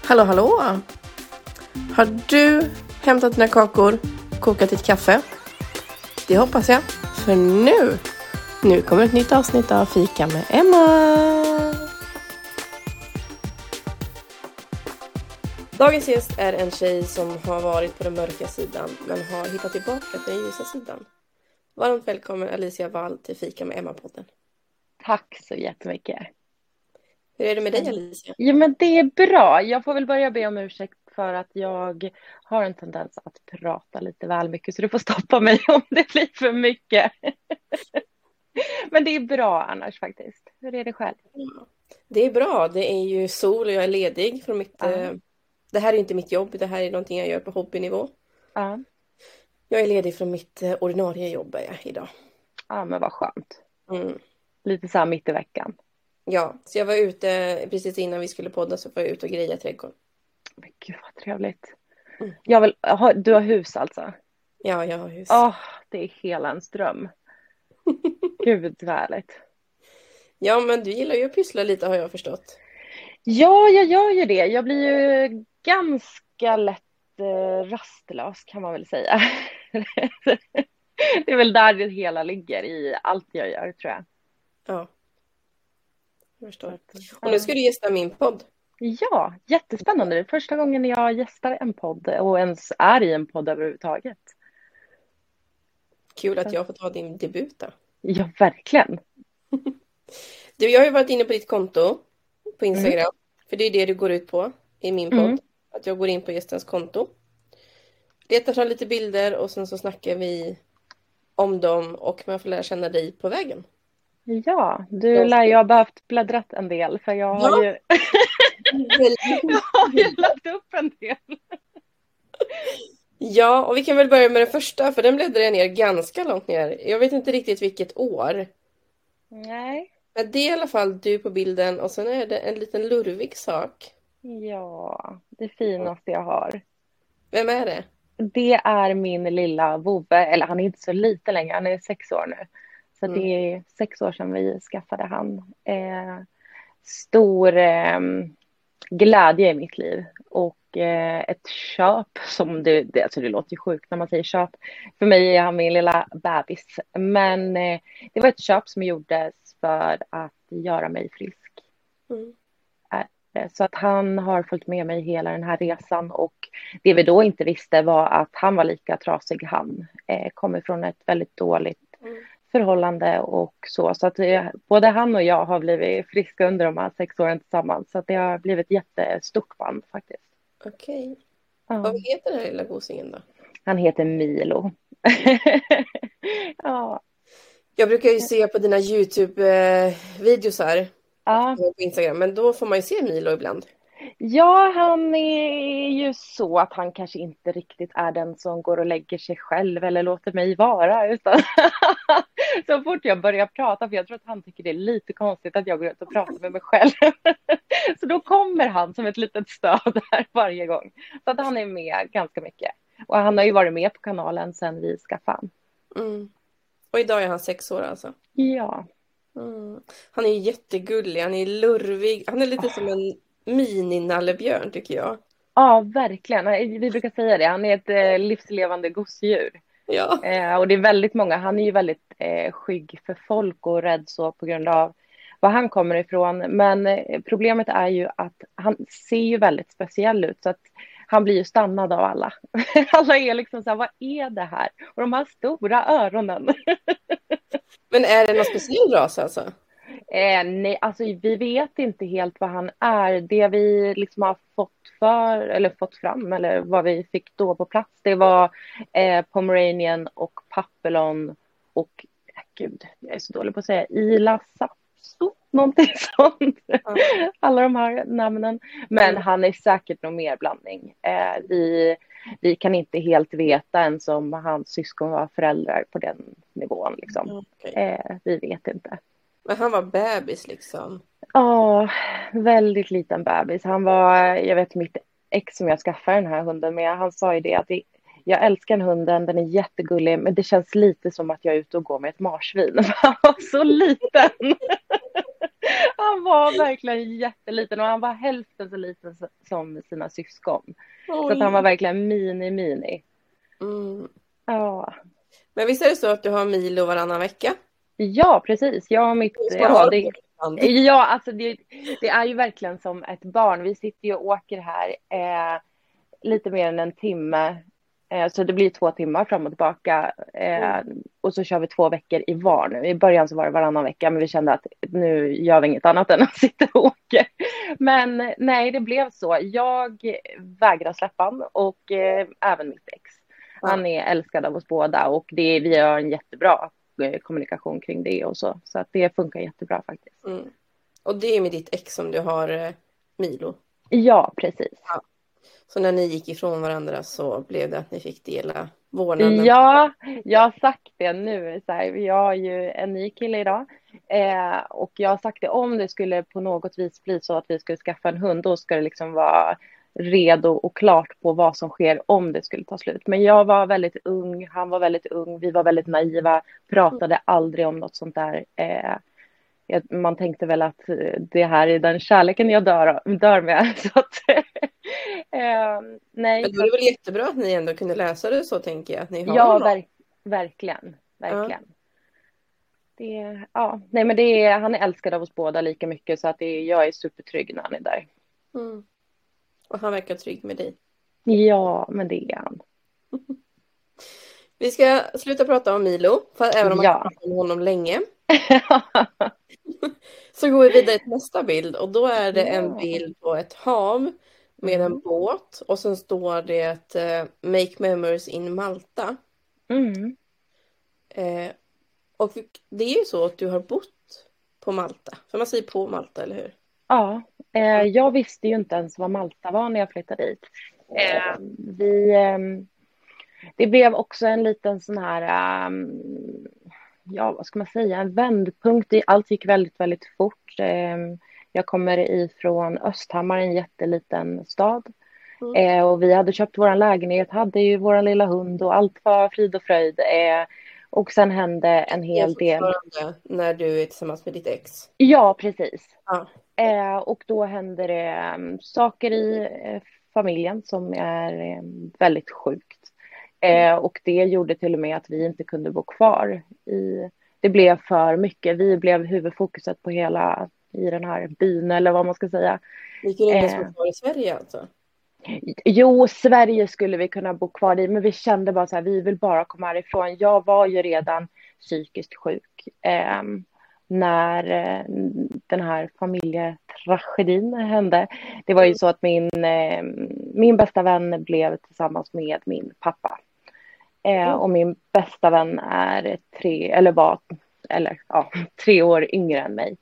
Hallå, hallå! Har du hämtat dina kakor, kokat ditt kaffe? Det hoppas jag, för nu kommer ett nytt avsnitt av Fika med Emma! Dagens gäst är en tjej som har varit på den mörka sidan men har hittat tillbaka till den ljusa sidan. Varmt välkommen Alicia Wall till Fika med Emma-podden. Tack så jättemycket. Hur är det med dig Alicia? Jo, men det är bra. Jag får väl börja be om ursäkt för att jag har en tendens att prata lite väl mycket. Så du får stoppa mig om det blir för mycket. Men det är bra annars faktiskt. Hur är det själv? Det är bra. Det är ju sol och jag är ledig från mitt... Det här är inte mitt jobb. Det här är någonting jag gör på hobbynivå. Ja. Jag är ledig från mitt ordinarie jobb idag. Ja, men vad skönt. Mm. Lite så här mitt i veckan. Ja, så jag var ute precis innan vi skulle podda så var jag ute och greja trädgården. Men gud vad trevligt. Mm. Du har hus alltså? Ja, jag har hus. Det är hela ens dröm. Gud vad härligt. Ja, men du gillar ju att pyssla lite har jag förstått. Ja, jag gör ju det. Jag blir ju ganska lätt rastlös kan man väl säga. Det är väl där det hela ligger i allt jag gör tror jag. Ja, jag förstår. Och nu ska du gästa min podd. Ja, jättespännande. Det är första gången jag gästar en podd och ens är i en podd överhuvudtaget. Kul att jag får ta din debut då. Ja, verkligen. Du, jag har ju varit inne på ditt konto på Instagram. För det är det du går ut på i min podd. Att jag går in på gästens konto. Letar fram lite bilder och sen så snackar vi om dem och man får lära känna dig på vägen. Ja, du lär ju ha behövt bläddrat en del för jag har ju jag har ju lagt upp en del. Ja, och vi kan väl börja med den första för den bläddrar jag ner ganska långt ner. Jag vet inte riktigt vilket år. Nej. Men det är i alla fall du på bilden och sen är det en liten lurvig sak. Ja, det finaste jag har. Vem är det? Det är min lilla vovve, eller han är inte så liten längre, han är 6 år nu. Så det är 6 år sedan vi skaffade han. Stor glädje i mitt liv. Och ett köp som alltså det låter ju sjukt när man säger köp. För mig är han min lilla bebis. Men det var ett köp som gjordes för att göra mig frisk. Så att han har följt med mig hela den här resan och det vi då inte visste var att han var lika trasig. Han kommer från ett väldigt dåligt förhållande och så att både han och jag har blivit friska under de här 6 åren tillsammans så att det har blivit ett jättestort band faktiskt. Okej. Vad heter den här lilla gosingen då? Han heter Milo. Ja. Jag brukar ju se på dina YouTube-videos här. På Instagram, men då får man ju se Milo ibland. Ja, han är ju så att han kanske inte riktigt är den som går och lägger sig själv eller låter mig vara utan så fort jag börjar prata, för jag tror att han tycker det är lite konstigt att jag går ut och pratar med mig själv. Så då kommer han som ett litet stöd här varje gång. Så att han är med ganska mycket. Och han har ju varit med på kanalen sedan vi skaffade han. Och idag är han 6 år alltså? Ja. Han är jättegullig, han är lurvig. Han är lite som en mini-nallebjörn tycker jag. Ja, verkligen. Vi brukar säga det. Han är ett livslevande gosedjur. Ja. Och det är väldigt många. Han är ju väldigt skygg för folk och rädd så på grund av var han kommer ifrån. Men problemet är ju att han ser ju väldigt speciell ut. Så att han blir ju stannad av alla. Alla är liksom så här, vad är det här? Och de här stora öronen. Men är det någon speciell ras alltså? Nej, alltså vi vet inte helt vad han är. Det vi liksom har fått fram eller vad vi fick då på plats, det var Pomeranian och Papillon och gud, jag är så dålig på att säga Ila Sapso, någonting sånt. Alla de här namnen. Men han är säkert någon mer blandning. Vi kan inte helt veta ens om hans syskon var föräldrar på den nivån liksom. Vi vet inte. Men han var bebis liksom? Ja, väldigt liten bebis. Han var, jag vet mitt ex som jag skaffade den här hunden med, han sa ju det att jag älskar den hunden, den är jättegullig, men det känns lite som att jag är ute och går med ett marsvin. Han var så liten. Han var verkligen jätteliten och han var hälften så liten som sina syskon. Så att Oj. han var verkligen mini. Mm. Ja. Men visst är det så att du har Milo varannan vecka? Ja, precis. Jag och mitt... Man Ja, har det, det ibland. ja, alltså det är ju verkligen som ett barn. Vi sitter ju och åker här lite mer än en timme. Så det blir 2 timmar fram och tillbaka. Och så kör vi 2 veckor i var nu. I början så var det varannan vecka, men vi kände att nu gör vi inget annat än att sitta och åka. Men nej, det blev så. Jag vägrar släppa han och även mitt ex. Han är älskad av oss båda och vi har en jättebra kommunikation kring det och så. Så att det funkar jättebra faktiskt. Mm. Och det är med ditt ex som du har Milo? Ja, precis. Ja. Så när ni gick ifrån varandra så blev det att ni fick dela vårdnaden? Ja, jag har sagt det nu. Så här, jag har ju en ny kille idag. Och jag har sagt det, om det skulle på något vis bli så att vi skulle skaffa en hund, då ska det liksom vara redo och klart på vad som sker om det skulle ta slut. Men jag var väldigt ung, han var väldigt ung, vi var väldigt naiva, pratade aldrig om något sånt där. Man tänkte väl att det här är den kärleken jag dör med. Så att, nej. Men då är det väl jättebra att ni ändå kunde läsa det så, tänker jag. Att ni har ja, verkligen. Ja. Nej, men han är älskad av oss båda lika mycket, så att jag är supertrygg när han är där. Mm. Och han verkar trygg med dig. Ja, men det är han. Vi ska sluta prata om Milo, för även om man kan prata om honom länge. Så går vi vidare till nästa bild, och då är det en bild på ett hav med en båt, och sen står det Make Memories in Malta. Och det är ju så att du har bott på Malta, för man säger på Malta, eller hur? Ja, jag visste ju inte ens vad Malta var när jag flyttade dit. Det blev också en liten sån här, vad ska man säga, en vändpunkt. Allt gick väldigt, väldigt fort. Jag kommer ifrån Östhammar, en jätteliten stad. Och vi hade köpt vår lägenhet, hade ju vår lilla hund och allt var frid och fröjd. Och sen hände en hel del. När du är tillsammans med ditt ex? Ja, precis. Ja. Och då hände det saker i familjen som är väldigt sjukt. Och det gjorde till och med att vi inte kunde bo kvar. Det blev för mycket. Vi blev huvudfokuset på hela i den här byn, eller vad man ska säga. Vi kunde inte bo kvar i Sverige alltså? Jo, Sverige skulle vi kunna bo kvar i, men vi kände bara så här, vi vill bara komma härifrån. Jag var ju redan psykiskt sjuk när den här familjetragedin hände. Det var ju så att min bästa vän blev tillsammans med min pappa. Och min bästa vän är 3 år yngre än mig.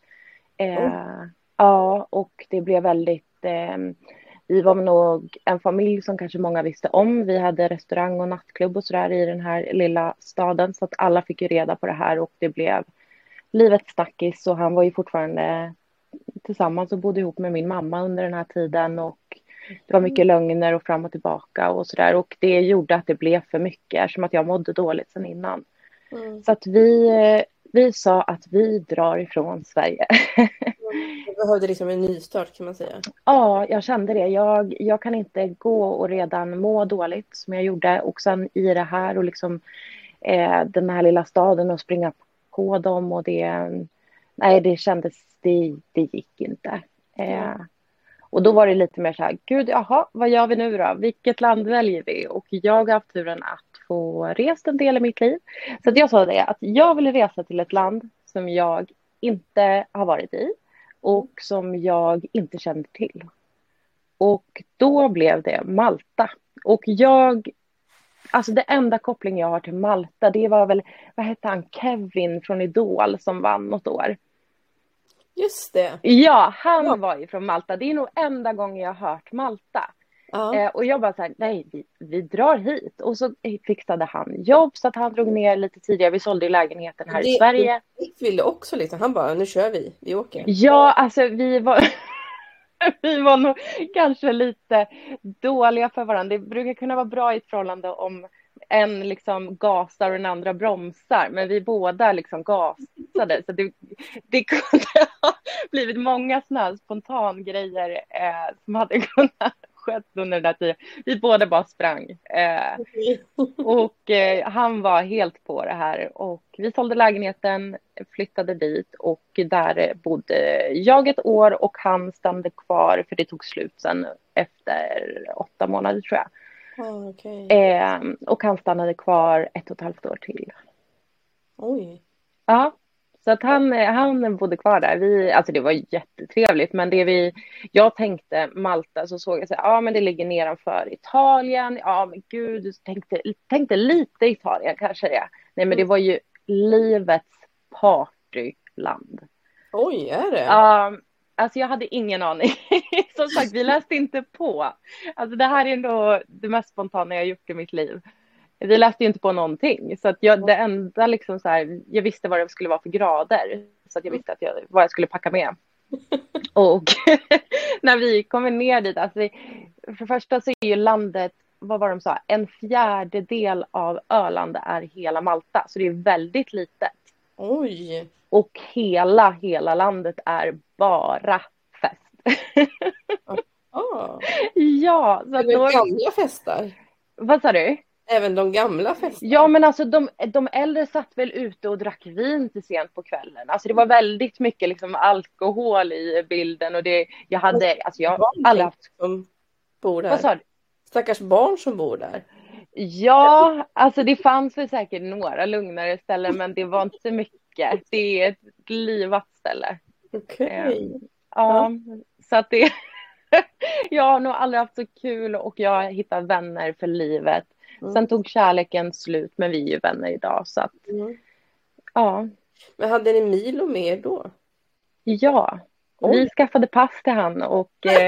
Ja, och det blev väldigt... vi var nog en familj som kanske många visste om. Vi hade restaurang och nattklubb och sådär i den här lilla staden. Så att alla fick ju reda på det här, och det blev livets snackis. Och han var ju fortfarande tillsammans och bodde ihop med min mamma under den här tiden. Och det var mycket lögner och fram och tillbaka och sådär. Och det gjorde att det blev för mycket, eftersom att jag mådde dåligt sedan innan. Så att vi sa att vi drar ifrån Sverige. Du behövde liksom en nystart, kan man säga. Ja, jag kände det. Jag kan inte gå och redan må dåligt som jag gjorde. Och sen i det här och liksom den här lilla staden och springa på dem. Och det kändes, det gick inte. Och då var det lite mer så här, gud, jaha, vad gör vi nu då? Vilket land väljer vi? Och jag har haft turen att få rest en del i mitt liv. Så att jag sa det, att jag ville resa till ett land som jag inte har varit i. Och som jag inte kände till. Och då blev det Malta. Och alltså det enda koppling jag har till Malta, det var väl, vad hette han, Kevin från Idol som vann något år. Just det. Ja, han var ju från Malta. Det är nog enda gången jag har hört Malta. Och jag bara så här, nej, vi drar hit. Och så fixade han jobb så att han drog ner lite tidigare. Vi sålde lägenheten här i Sverige. Det ville också lite. Han bara, nu kör vi åker. Ja, alltså vi var nog kanske lite dåliga för varandra. Det brukar kunna vara bra i ett förhållande om en liksom gasar och den andra bromsar, men vi båda liksom gasade. Så det kunde ha blivit många sådana här spontan grejer som hade kunnat skett under den där tiden. Vi båda bara sprang. Och han var helt på det här. Och vi sålde lägenheten, flyttade dit och där bodde jag ett år och han stannade kvar för det tog slut sen efter 8 månader tror jag. Okay. Och han stannade kvar 1,5 år till. Oj. Ja, så att han bodde kvar där. Alltså det var jättetrevligt, men jag tänkte Malta, så såg jag så här, ja men det ligger nedanför Italien. Ja men gud, tänkte lite Italien kanske det. Nej men det var ju livets partyland. Oj, är det? Alltså jag hade ingen aning. Som sagt, vi läste inte på. Alltså det här är ändå det mest spontana jag gjort i mitt liv. Vi läste ju inte på någonting. Så att det enda liksom så här, jag visste vad det skulle vara för grader. Så att jag visste vad jag skulle packa med. Och när vi kommer ner dit, alltså för det första så är ju landet, vad var de sa, 1/4 av Öland är hela Malta. Så det är väldigt litet. Oj. Och hela landet är bara fest. Ja. Så att då... gamla festar. Vad sa du? Även de gamla festar. Ja, men alltså de äldre satt väl ute och drack vin till sent på kvällen. Alltså det var väldigt mycket liksom alkohol i bilden och jag har aldrig haft som bor där. Vad sa du? Stackars barn som bor där. Ja, alltså det fanns väl säkert några lugnare ställen, men det var inte så mycket. Det är ett livat ställe. Okej. Ja, så att det jag har nog aldrig haft så kul och jag har hittat vänner för livet. Sen tog kärleken slut, men vi är ju vänner idag. Så att, ja. Men hade ni Milo med er då? Ja, vi skaffade pass till han och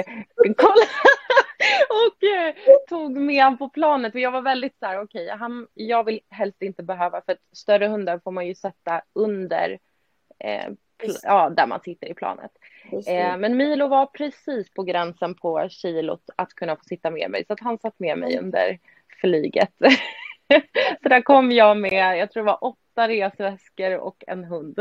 tog med han på planet. Och jag var väldigt så här, okej, jag vill helst inte behöva, för att större hundar får man ju sätta under där man sitter i planet. Men Milo var precis på gränsen på kilot att kunna få sitta med mig. Så att han satt med mig under flyget. Så där kom jag med, jag tror det var 8 resväskor och en hund.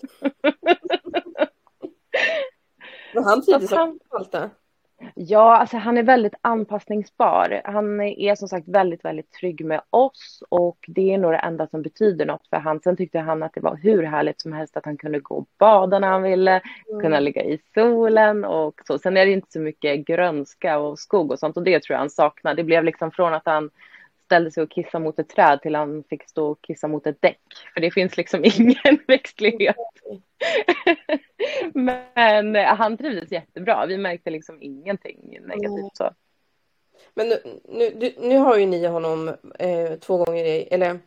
Men han trivdes också på Malta? Ja, alltså han är väldigt anpassningsbar. Han är som sagt väldigt, väldigt trygg med oss och det är nog det enda som betyder något för han. Sen tyckte han att det var hur härligt som helst att han kunde gå och bada när han ville, kunna ligga i solen och så. Sen är det inte så mycket grönska och skog och sånt och det tror jag han saknar. Det blev liksom från att han ställde sig och kissa mot ett träd till han fick stå och kissa mot ett däck. För det finns liksom ingen växtlighet. Men han trivdes jättebra. Vi märkte liksom ingenting negativt så. Men nu har ju ni honom 2 gånger eller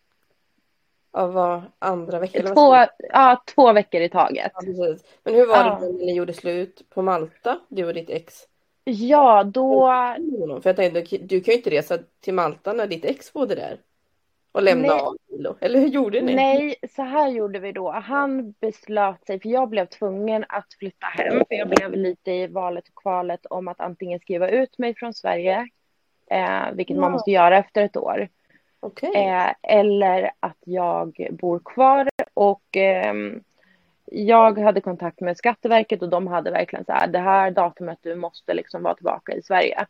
andra veckan? 2 veckor i taget. Ja, precis. Men hur var det när ni gjorde slut på Malta, du och ditt ex? Ja, då... För jag tänkte, du kan ju inte resa till Malta när ditt ex bodde där. Och lämna av Milo. Eller hur gjorde ni? Nej, så här gjorde vi då. Han beslöt sig, för jag blev tvungen att flytta hem. För jag blev lite i valet och kvalet om att antingen skriva ut mig från Sverige. Vilket man måste göra efter ett år. Okay. Eller att jag bor kvar. Och jag hade kontakt med Skatteverket och de hade verkligen så här, det här datumet du måste liksom vara tillbaka i Sverige.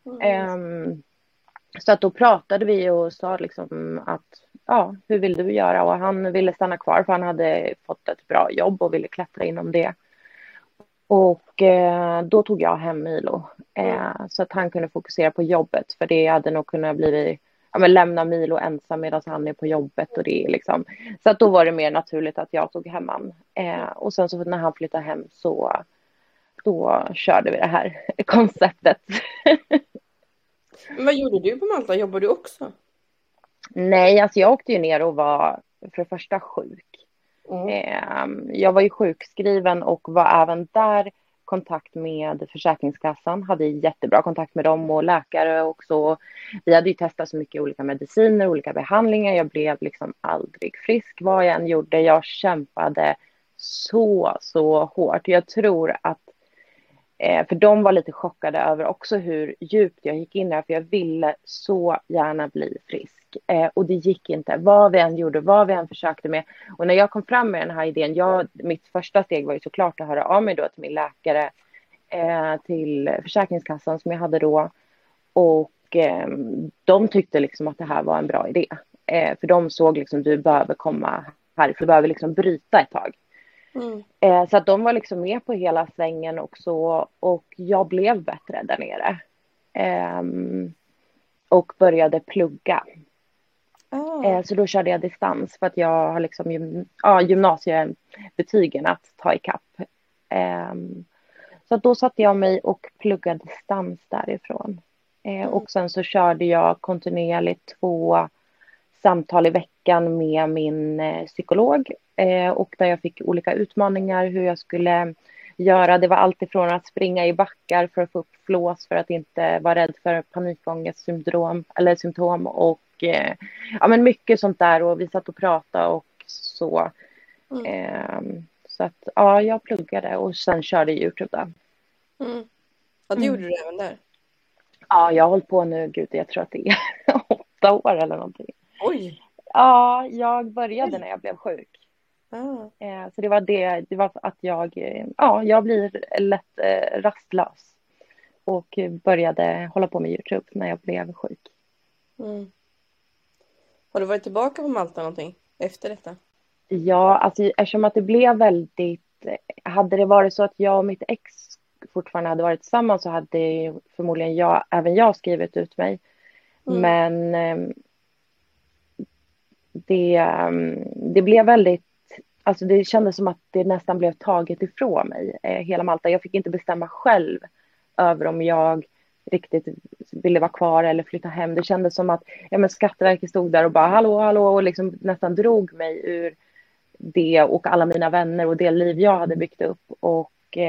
Så att då pratade vi och sa liksom att hur vill du göra? Och han ville stanna kvar för han hade fått ett bra jobb och ville klättra inom det. Och då tog jag hem Milo så att han kunde fokusera på jobbet, för det hade nog kunnat bli lämna Milo ensam medan han är på jobbet och det är liksom, så att då var det mer naturligt att jag tog hem han. Och sen så när han flyttade hem så då körde vi det här konceptet. Men vad gjorde du på Malta? Jobbade du också? Nej, alltså jag åkte ju ner och var för det första sjuk. Jag var ju sjukskriven och var även där kontakt med Försäkringskassan. Hade jättebra kontakt med dem och läkare och så. Vi hade ju testat så mycket olika mediciner, olika behandlingar. Jag blev liksom aldrig frisk vad jag än gjorde. Jag kämpade så hårt. Jag tror att För de var lite chockade över också hur djupt jag gick in där. För jag ville så gärna bli frisk. Och det gick inte. Vad vi än gjorde, vad vi än försökte med. Och när jag kom fram med den här idén. Mitt första steg var ju såklart att höra av mig då till min läkare. Till Försäkringskassan som jag hade då. Och de tyckte liksom att det här var en bra idé. För de såg liksom du behöver komma här. Du behöver liksom bryta ett tag. Så att de var liksom med på hela svängen också. Och jag blev bättre där nere. Och började plugga. Så då körde jag distans. För att jag har liksom gymnasiebetygen att ta ikapp. Så att då satte jag mig och pluggade distans därifrån. Och sen så körde jag kontinuerligt 2 samtal i veckan med min psykolog. Och där jag fick olika utmaningar hur jag skulle göra. Det var allt ifrån att springa i backar för att få upp flås för att inte vara rädd för panikångestsyndrom eller symptom. Och men mycket sånt där. Och vi satt och pratade och så. Så att jag pluggade och sen körde YouTube då. Ja, det gjorde du även där. Ja, jag har hållit på nu, gud, jag tror att det är 8 år eller någonting. Oj! Ja, jag började när jag blev sjuk. Så det var att jag blir lätt rastlös. Och började hålla på med YouTube när jag blev sjuk. Har du varit tillbaka på Malta någonting efter detta? Ja, alltså eftersom att det blev väldigt... Hade det varit så att jag och mitt ex fortfarande hade varit tillsammans så hade förmodligen även jag skrivit ut mig. Men det blev väldigt... Alltså det kändes som att det nästan blev taget ifrån mig, hela Malta. Jag fick inte bestämma själv över om jag riktigt ville vara kvar eller flytta hem. Det kändes som att Skatteverket stod där och bara hallå och liksom nästan drog mig ur det och alla mina vänner och det liv jag hade byggt upp. Och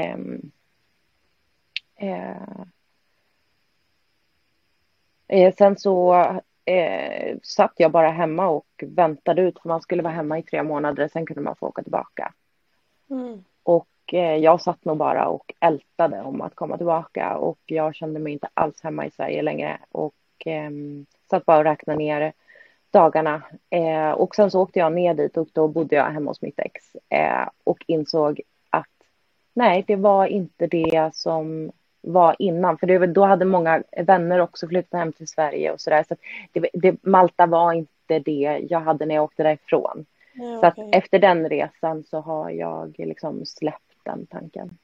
sen så satt jag bara hemma och väntade ut för man skulle vara hemma i 3 månader, sen kunde man få åka tillbaka. Och jag satt nog bara och ältade om att komma tillbaka och jag kände mig inte alls hemma i Sverige längre och satt bara och räknade ner dagarna. Och sen så åkte jag ner dit och då bodde jag hemma hos mitt ex och insåg att nej, det var inte det som var innan. För då hade många vänner också flyttat hem till Sverige och sådär. Så Malta var inte det jag hade när jag åkte därifrån. Ja, så att efter den resan så har jag liksom släppt den tanken.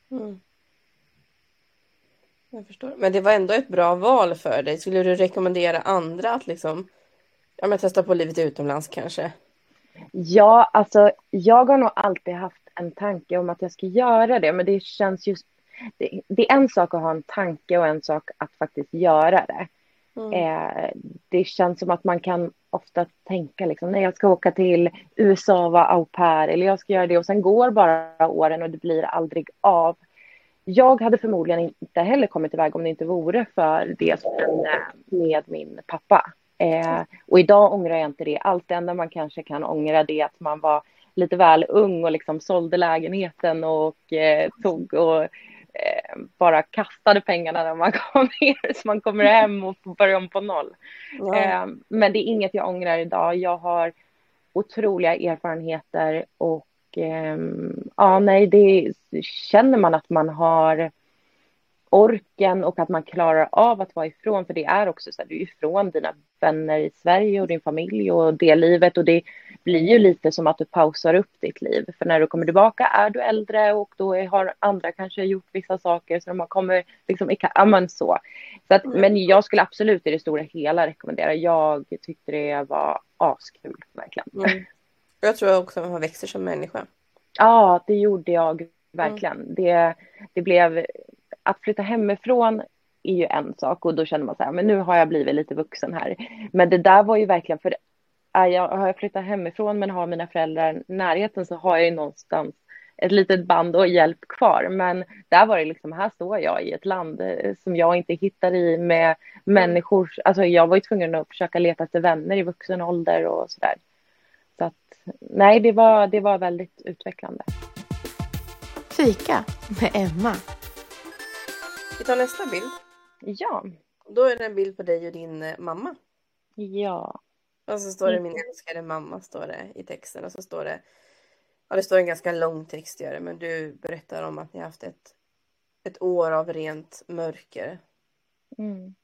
Jag förstår. Men det var ändå ett bra val för dig. Skulle du rekommendera andra att liksom, testa på livet utomlands kanske? Ja, alltså jag har nog alltid haft en tanke om att jag ska göra det. Men det känns just... Det är en sak att ha en tanke och en sak att faktiskt göra det. Det känns som att man kan ofta tänka liksom, nej, jag ska åka till USA och vara au pair eller jag ska göra det och sen går bara åren och det blir aldrig av. Jag hade förmodligen inte heller kommit iväg om det inte vore för det som hände med min pappa. Och idag ångrar jag inte det. Allt det enda man kanske kan ångra det är att man var lite väl ung och liksom sålde lägenheten och tog och bara kastade pengarna när man kom ner så man kommer hem och börjar om på noll. Men det är inget jag ångrar idag. Jag har otroliga erfarenheter och det känner man att man har orken och att man klarar av att vara ifrån, för det är också så här, du är ifrån dina vänner i Sverige och din familj och det livet och det blir ju lite som att du pausar upp ditt liv, för när du kommer tillbaka är du äldre och då har andra kanske gjort vissa saker så man kommer liksom så att, men jag skulle absolut i det stora hela rekommendera. Jag tyckte det var askul verkligen. Jag tror också att man växer som människa. Ja, det gjorde jag verkligen. Det blev att flytta hemifrån är ju en sak och då känner man så här, men nu har jag blivit lite vuxen här. Men det där var ju verkligen, för har jag flyttat hemifrån men har mina föräldrar i närheten så har jag ju någonstans ett litet band och hjälp kvar. Men där var det liksom, här står jag i ett land som jag inte hittar i med människor. Alltså jag var ju tvungen att försöka leta efter vänner i vuxen ålder och sådär. Så att, nej, det var väldigt utvecklande. Fika med Emma. Vi tar nästa bild. Ja. Då är det en bild på dig och din mamma. Ja. Och så står det min älskade mamma står det i texten. Och så står det, ja det står en ganska lång text gör det, men du berättar om att ni har haft ett år av rent mörker. Mm.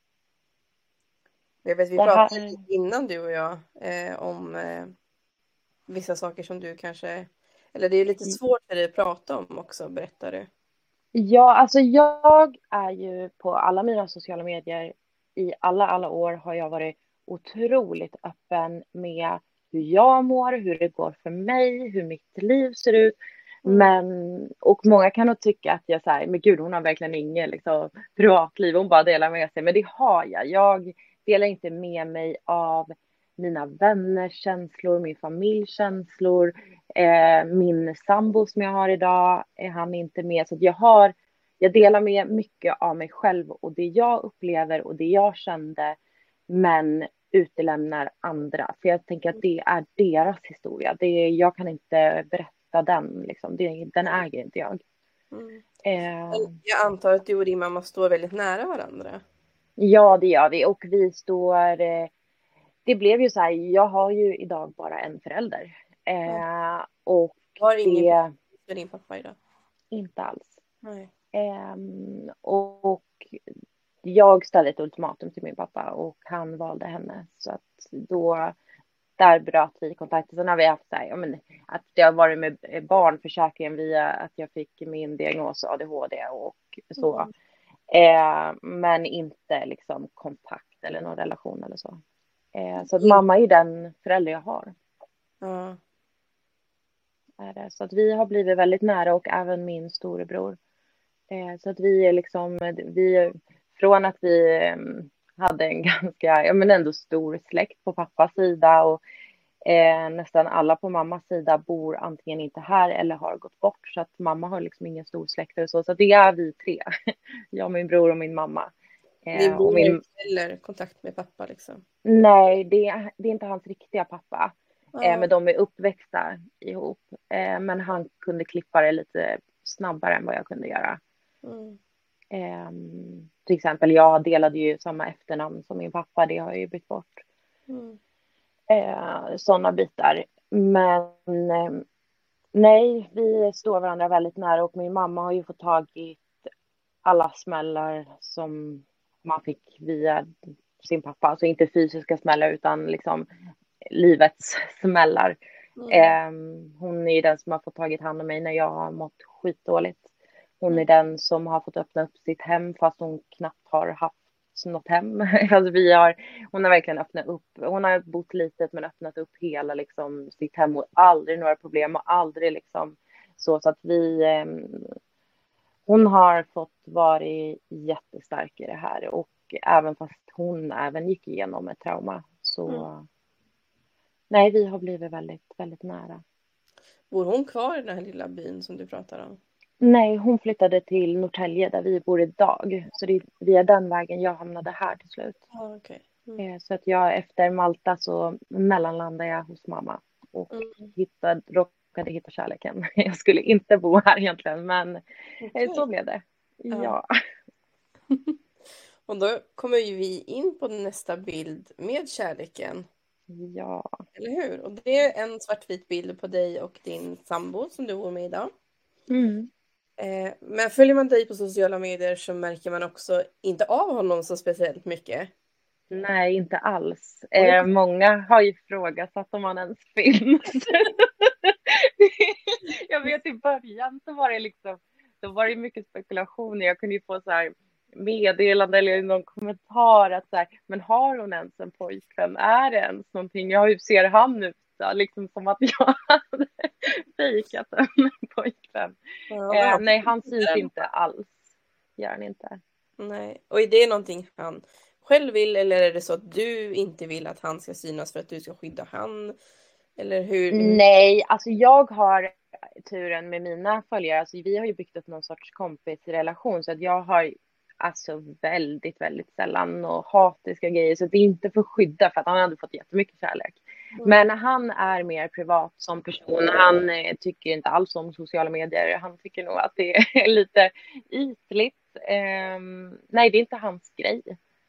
Jag vet, vi pratade lite innan du och jag om vissa saker som du kanske, eller det är lite svårt för dig att prata om också, berättar du. Ja, alltså jag är ju på alla mina sociala medier i alla år har jag varit otroligt öppen med hur jag mår, hur det går för mig, hur mitt liv ser ut. Men, och många kan nog tycka att jag säger, men gud hon har verkligen inget liksom, privatliv, hon bara delar med sig. Men det har jag. Jag delar inte med mig av mina vänners känslor, min familjs känslor, min sambo som jag har idag, är han inte med. Så att jag delar med mycket av mig själv och det jag upplever och det jag kände, men utelämnar andra. För jag tänker att det är deras historia. Jag kan inte berätta den, liksom. Den äger inte jag. Jag antar att du och din mamma står väldigt nära varandra. Ja, det gör vi. Och vi står... Det blev ju så här, jag har ju idag bara en förälder. Och har ingen för din pappa idag? Inte alls. Nej. Och jag ställde ett ultimatum till min pappa och han valde henne. Så att då, där bröt vi kontakten. Sen har vi haft så här, att det har varit med barnförsäkringen via att jag fick min diagnos ADHD och så. Men inte liksom kontakt eller någon relation eller så. Så att mamma är den förälder jag har. Ja. Så att vi har blivit väldigt nära och även min storebror. Så att vi är liksom, från att vi hade en ganska, ändå stor släkt på pappas sida och nästan alla på mammas sida bor antingen inte här eller har gått bort. Så att mamma har liksom ingen stor släkt eller så det är vi tre. Jag, min bror och min mamma. Ni bor inte heller kontakt med pappa liksom? Nej, det är inte hans riktiga pappa. Men de är uppväxta ihop. Men han kunde klippa det lite snabbare än vad jag kunde göra. Till exempel, jag delade ju samma efternamn som min pappa. Det har jag ju bytt bort. Sådana bitar. Men nej, vi står varandra väldigt nära. Och min mamma har ju fått tag i alla smällar som man fick via sin pappa. Alltså inte fysiska smällar utan liksom livets smällar. Hon är den som har fått tagit hand om mig när jag har mått skitdåligt. Hon är den som har fått öppna upp sitt hem fast hon knappt har haft något hem. Alltså hon har verkligen öppnat upp. Hon har bott litet men öppnat upp hela liksom, sitt hem och aldrig några problem och aldrig liksom så att hon har fått vara jättestark i det här och även fast hon även gick igenom ett trauma så nej, vi har blivit väldigt, väldigt nära. Bor hon kvar i den här lilla byn som du pratar om? Nej, hon flyttade till Norrtälje där vi bor idag. Så det är via den vägen jag hamnade här till slut. Okay. Så att jag efter Malta så mellanlandade jag hos mamma och råkade hitta kärleken. Jag skulle inte bo här egentligen, men så blev det. Ja. Och då kommer ju vi in på nästa bild med kärleken. Ja. Eller hur? Och det är en svartvit bild på dig och din sambo som du bor med idag. Men följer man dig på sociala medier så märker man också inte av honom så speciellt mycket. Nej, inte alls. Många har ju ifrågasatt om han ens finns. Jag vet i början så var det liksom, då var det mycket spekulationer. Jag kunde ju få så här meddelande eller någon kommentar att så här, men har hon ens en pojkvän? Är det ens någonting? Hur ser han ut? Liksom som att jag hade fejkat en pojkvän. Nej, han syns inte alls. Gör han inte. Nej, och är det någonting han själv vill eller är det så att du inte vill att han ska synas för att du ska skydda han? Eller hur? Nej, alltså jag har turen med mina följare. Alltså vi har ju byggt upp någon sorts kompisrelation så att jag har alltså väldigt, väldigt sällan och hatiska grejer. Så det är inte för att skydda för att han hade fått jättemycket kärlek. Men han är mer privat som person. Han tycker inte alls om sociala medier. Han tycker nog att det är lite ytligt. nej, det är inte hans grej.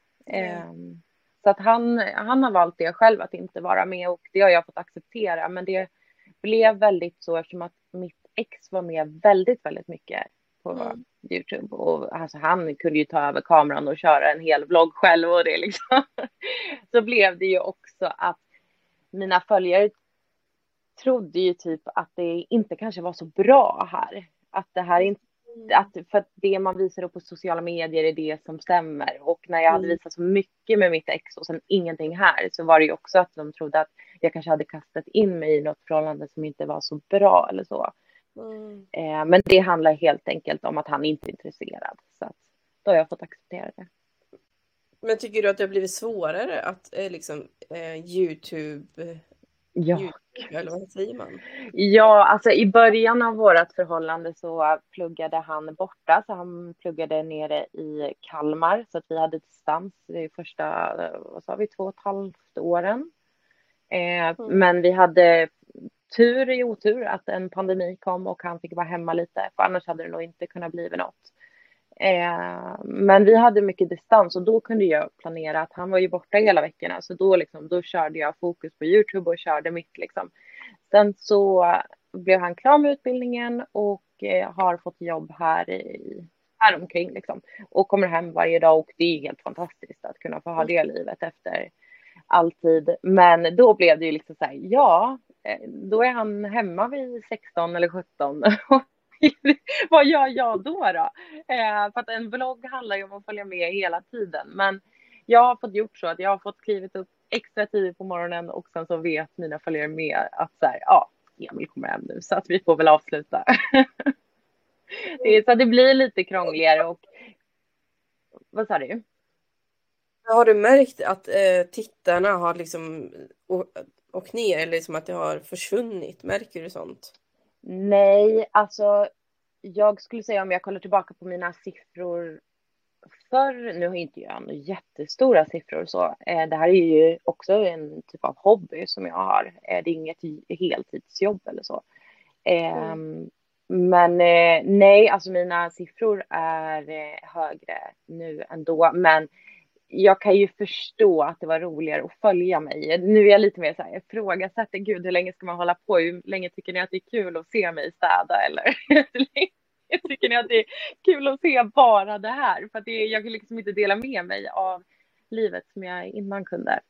Så att han har valt det själv att inte vara med och det har jag fått acceptera. Men det blev väldigt så eftersom att mitt ex var med väldigt, väldigt mycket på YouTube. Och alltså, han kunde ju ta över kameran och köra en hel vlogg själv och det liksom. Så blev det ju också att mina följare trodde ju typ att det inte kanske var så bra här. Att det här inte, för att det man visar upp på sociala medier är det som stämmer. Och när jag hade visat så mycket med mitt ex och sen ingenting här så var det ju också att de trodde att jag kanske hade kastat in mig i något förhållande som inte var så bra eller så. Men det handlar helt enkelt om att han inte är intresserad. Så att då har jag fått acceptera det. Men tycker du att det har blivit svårare att YouTube... Ja. Eller vad säger man? Ja, alltså i början av vårat förhållande så pluggade han borta. Så han pluggade nere i Kalmar. Så att vi hade distans de första, 2,5 åren. Men vi hade tur i otur att en pandemi kom och han fick vara hemma lite. För annars hade det nog inte kunnat bli något. Men vi hade mycket distans och då kunde jag planera att han var ju borta hela veckorna. Så då körde jag fokus på YouTube och körde mitt liksom. Sen så blev han klar med utbildningen och har fått jobb här omkring liksom. Och kommer hem varje dag och det är helt fantastiskt att kunna få ha det livet efter alltid. Men då blev det ju liksom så här, då är han hemma vid 16 eller 17. Vad gör jag då? För att en vlogg handlar ju om att följa med hela tiden. Men jag har fått gjort så att jag har fått klivit upp extra tidigt på morgonen och sen så vet mina följare med att så här, Emil kommer hem nu så att vi får väl avsluta. Så det blir lite krångligare och vad sa du? Har du märkt att tittarna har liksom åkt ner eller liksom att det har försvunnit? Märker du sånt? Nej, alltså jag skulle säga om jag kollar tillbaka på mina siffror förr, nu har inte jag några jättestora siffror så. Det här är ju också en typ av hobby som jag har. Det är inget heltidsjobb eller så. Men nej, alltså mina siffror är högre nu ändå. Men jag kan ju förstå att det var roligare att följa mig. Nu är jag lite mer så här, jag ifrågasätter, gud hur länge ska man hålla på? Hur länge tycker ni att det är kul att se mig städa? Eller tycker ni att det är kul att se bara det här? För att jag kan liksom inte dela med mig av livet som jag innan kunde.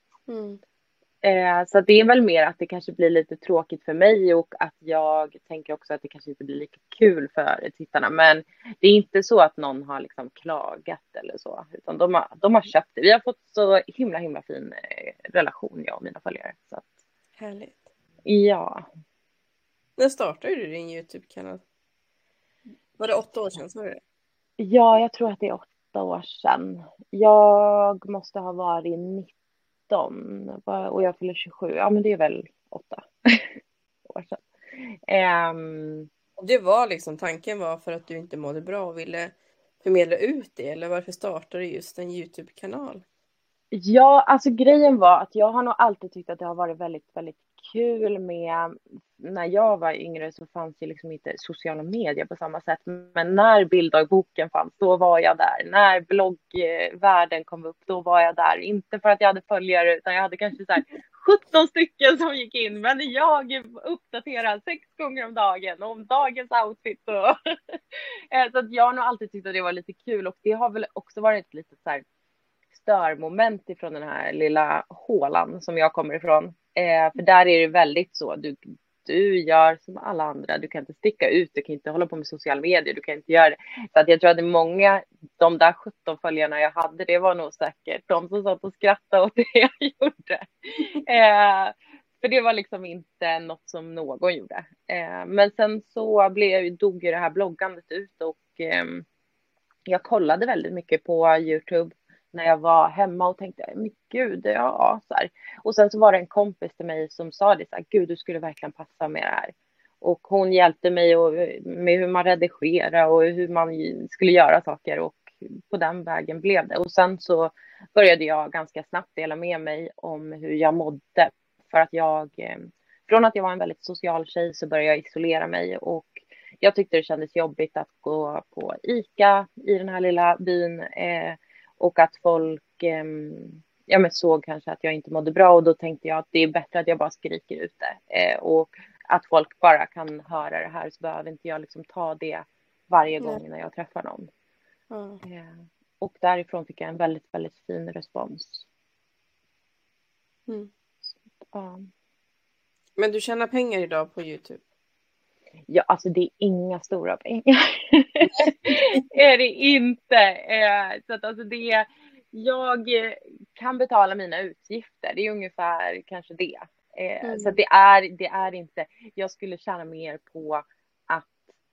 Så det är väl mer att det kanske blir lite tråkigt för mig och att jag tänker också att det kanske inte blir lika kul för tittarna. Men det är inte så att någon har liksom klagat eller så, utan de har köpt det. Vi har fått så himla fin relation, jag och mina följare. Så att... Härligt. Ja. När startade du din YouTube-kanal? Var det 8 år sedan, sa du det? Ja, jag tror att det är 8 år sedan. Jag måste ha varit 19 och jag fyller 27. Ja, men det är väl 8 år sedan. Det var liksom, tanken var för att du inte mådde bra och ville förmedla ut det, eller varför startade du just en YouTube-kanal? Ja, alltså grejen var att jag har nog alltid tyckt att det har varit väldigt, väldigt kul med, när jag var yngre så fanns det liksom inte sociala medier på samma sätt, men när bilddagboken fanns, då var jag där. När bloggvärlden kom upp, då var jag där. Inte för att jag hade följare, utan jag hade kanske så här 17 stycken som gick in, men jag uppdaterar 6 gånger om dagen om dagens outfit. Så att jag har nog alltid tyckt att det var lite kul, och det har väl också varit lite så här störmoment ifrån den här lilla hålan som jag kommer ifrån. För där är det väldigt så, du gör som alla andra, du kan inte sticka ut, du kan inte hålla på med sociala medier, du kan inte göra det. Så att jag tror att det är många, de där 17 följarna jag hade, det var nog säkert de som satt och skrattade åt det jag gjorde. För det var liksom inte något som någon gjorde. Men sen så dog ju det här bloggandet ut, och jag kollade väldigt mycket på YouTube när jag var hemma och tänkte, men gud, ja, så här. Och sen så var det en kompis till mig som sa det så här, gud, du skulle verkligen passa med det här. Och hon hjälpte mig med hur man redigerar och hur man skulle göra saker, och på den vägen blev det. Och sen så började jag ganska snabbt dela med mig om hur jag mådde, för att från att jag var en väldigt social tjej så började jag isolera mig, och jag tyckte det kändes jobbigt att gå på ICA i den här lilla byn och att folk ja, men såg kanske att jag inte mådde bra och då tänkte jag att det är bättre att jag bara skriker ut det och att folk bara kan höra det här så behöver inte jag liksom ta det varje gång när jag träffar någon. Och därifrån fick jag en väldigt, väldigt fin respons. Ja. Men du tjänar pengar idag på YouTube? Ja, alltså det är inga stora pengar. Är det inte. Så att alltså det, jag kan betala mina utgifter. Det är ungefär kanske det. Så att det är inte, jag skulle tjäna mer på att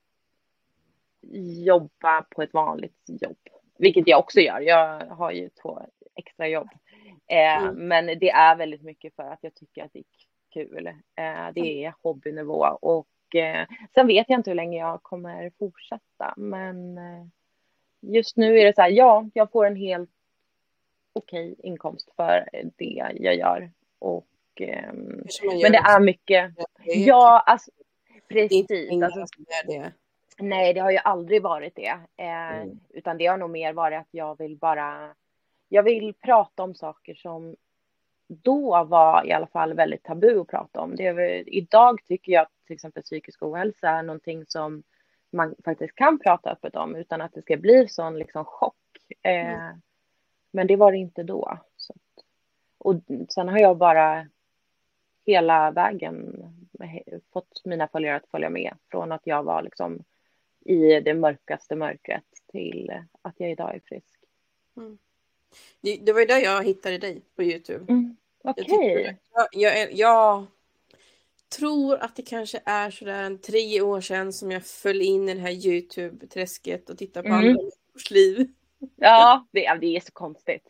jobba på ett vanligt jobb. Vilket jag också gör. Jag har ju 2 extra jobb. Men det är väldigt mycket för att jag tycker att det är kul. Det är hobbynivå och sen vet jag inte hur länge jag kommer fortsätta. Men just nu är det så här, ja, jag får en helt okej inkomst för det jag gör. Och, men det är mycket. Ja, alltså, precis. Alltså, nej, det har ju aldrig varit det. Utan det har nog mer varit att jag vill prata om saker som då var i alla fall väldigt tabu att prata om. Idag tycker jag att till exempel psykisk ohälsa är någonting som man faktiskt kan prata öppet om utan att det ska bli sån liksom chock. Men det var det inte då. Så. Och sen har jag bara hela vägen fått mina följare att följa med från att jag var liksom i det mörkaste mörkret till att jag idag är frisk. Det var ju där jag hittade dig på YouTube. Okej. Jag tror att det kanske är sådär 3 år sedan som jag föll in i det här YouTube-träsket och tittade på andra människors liv. Ja, det är så konstigt.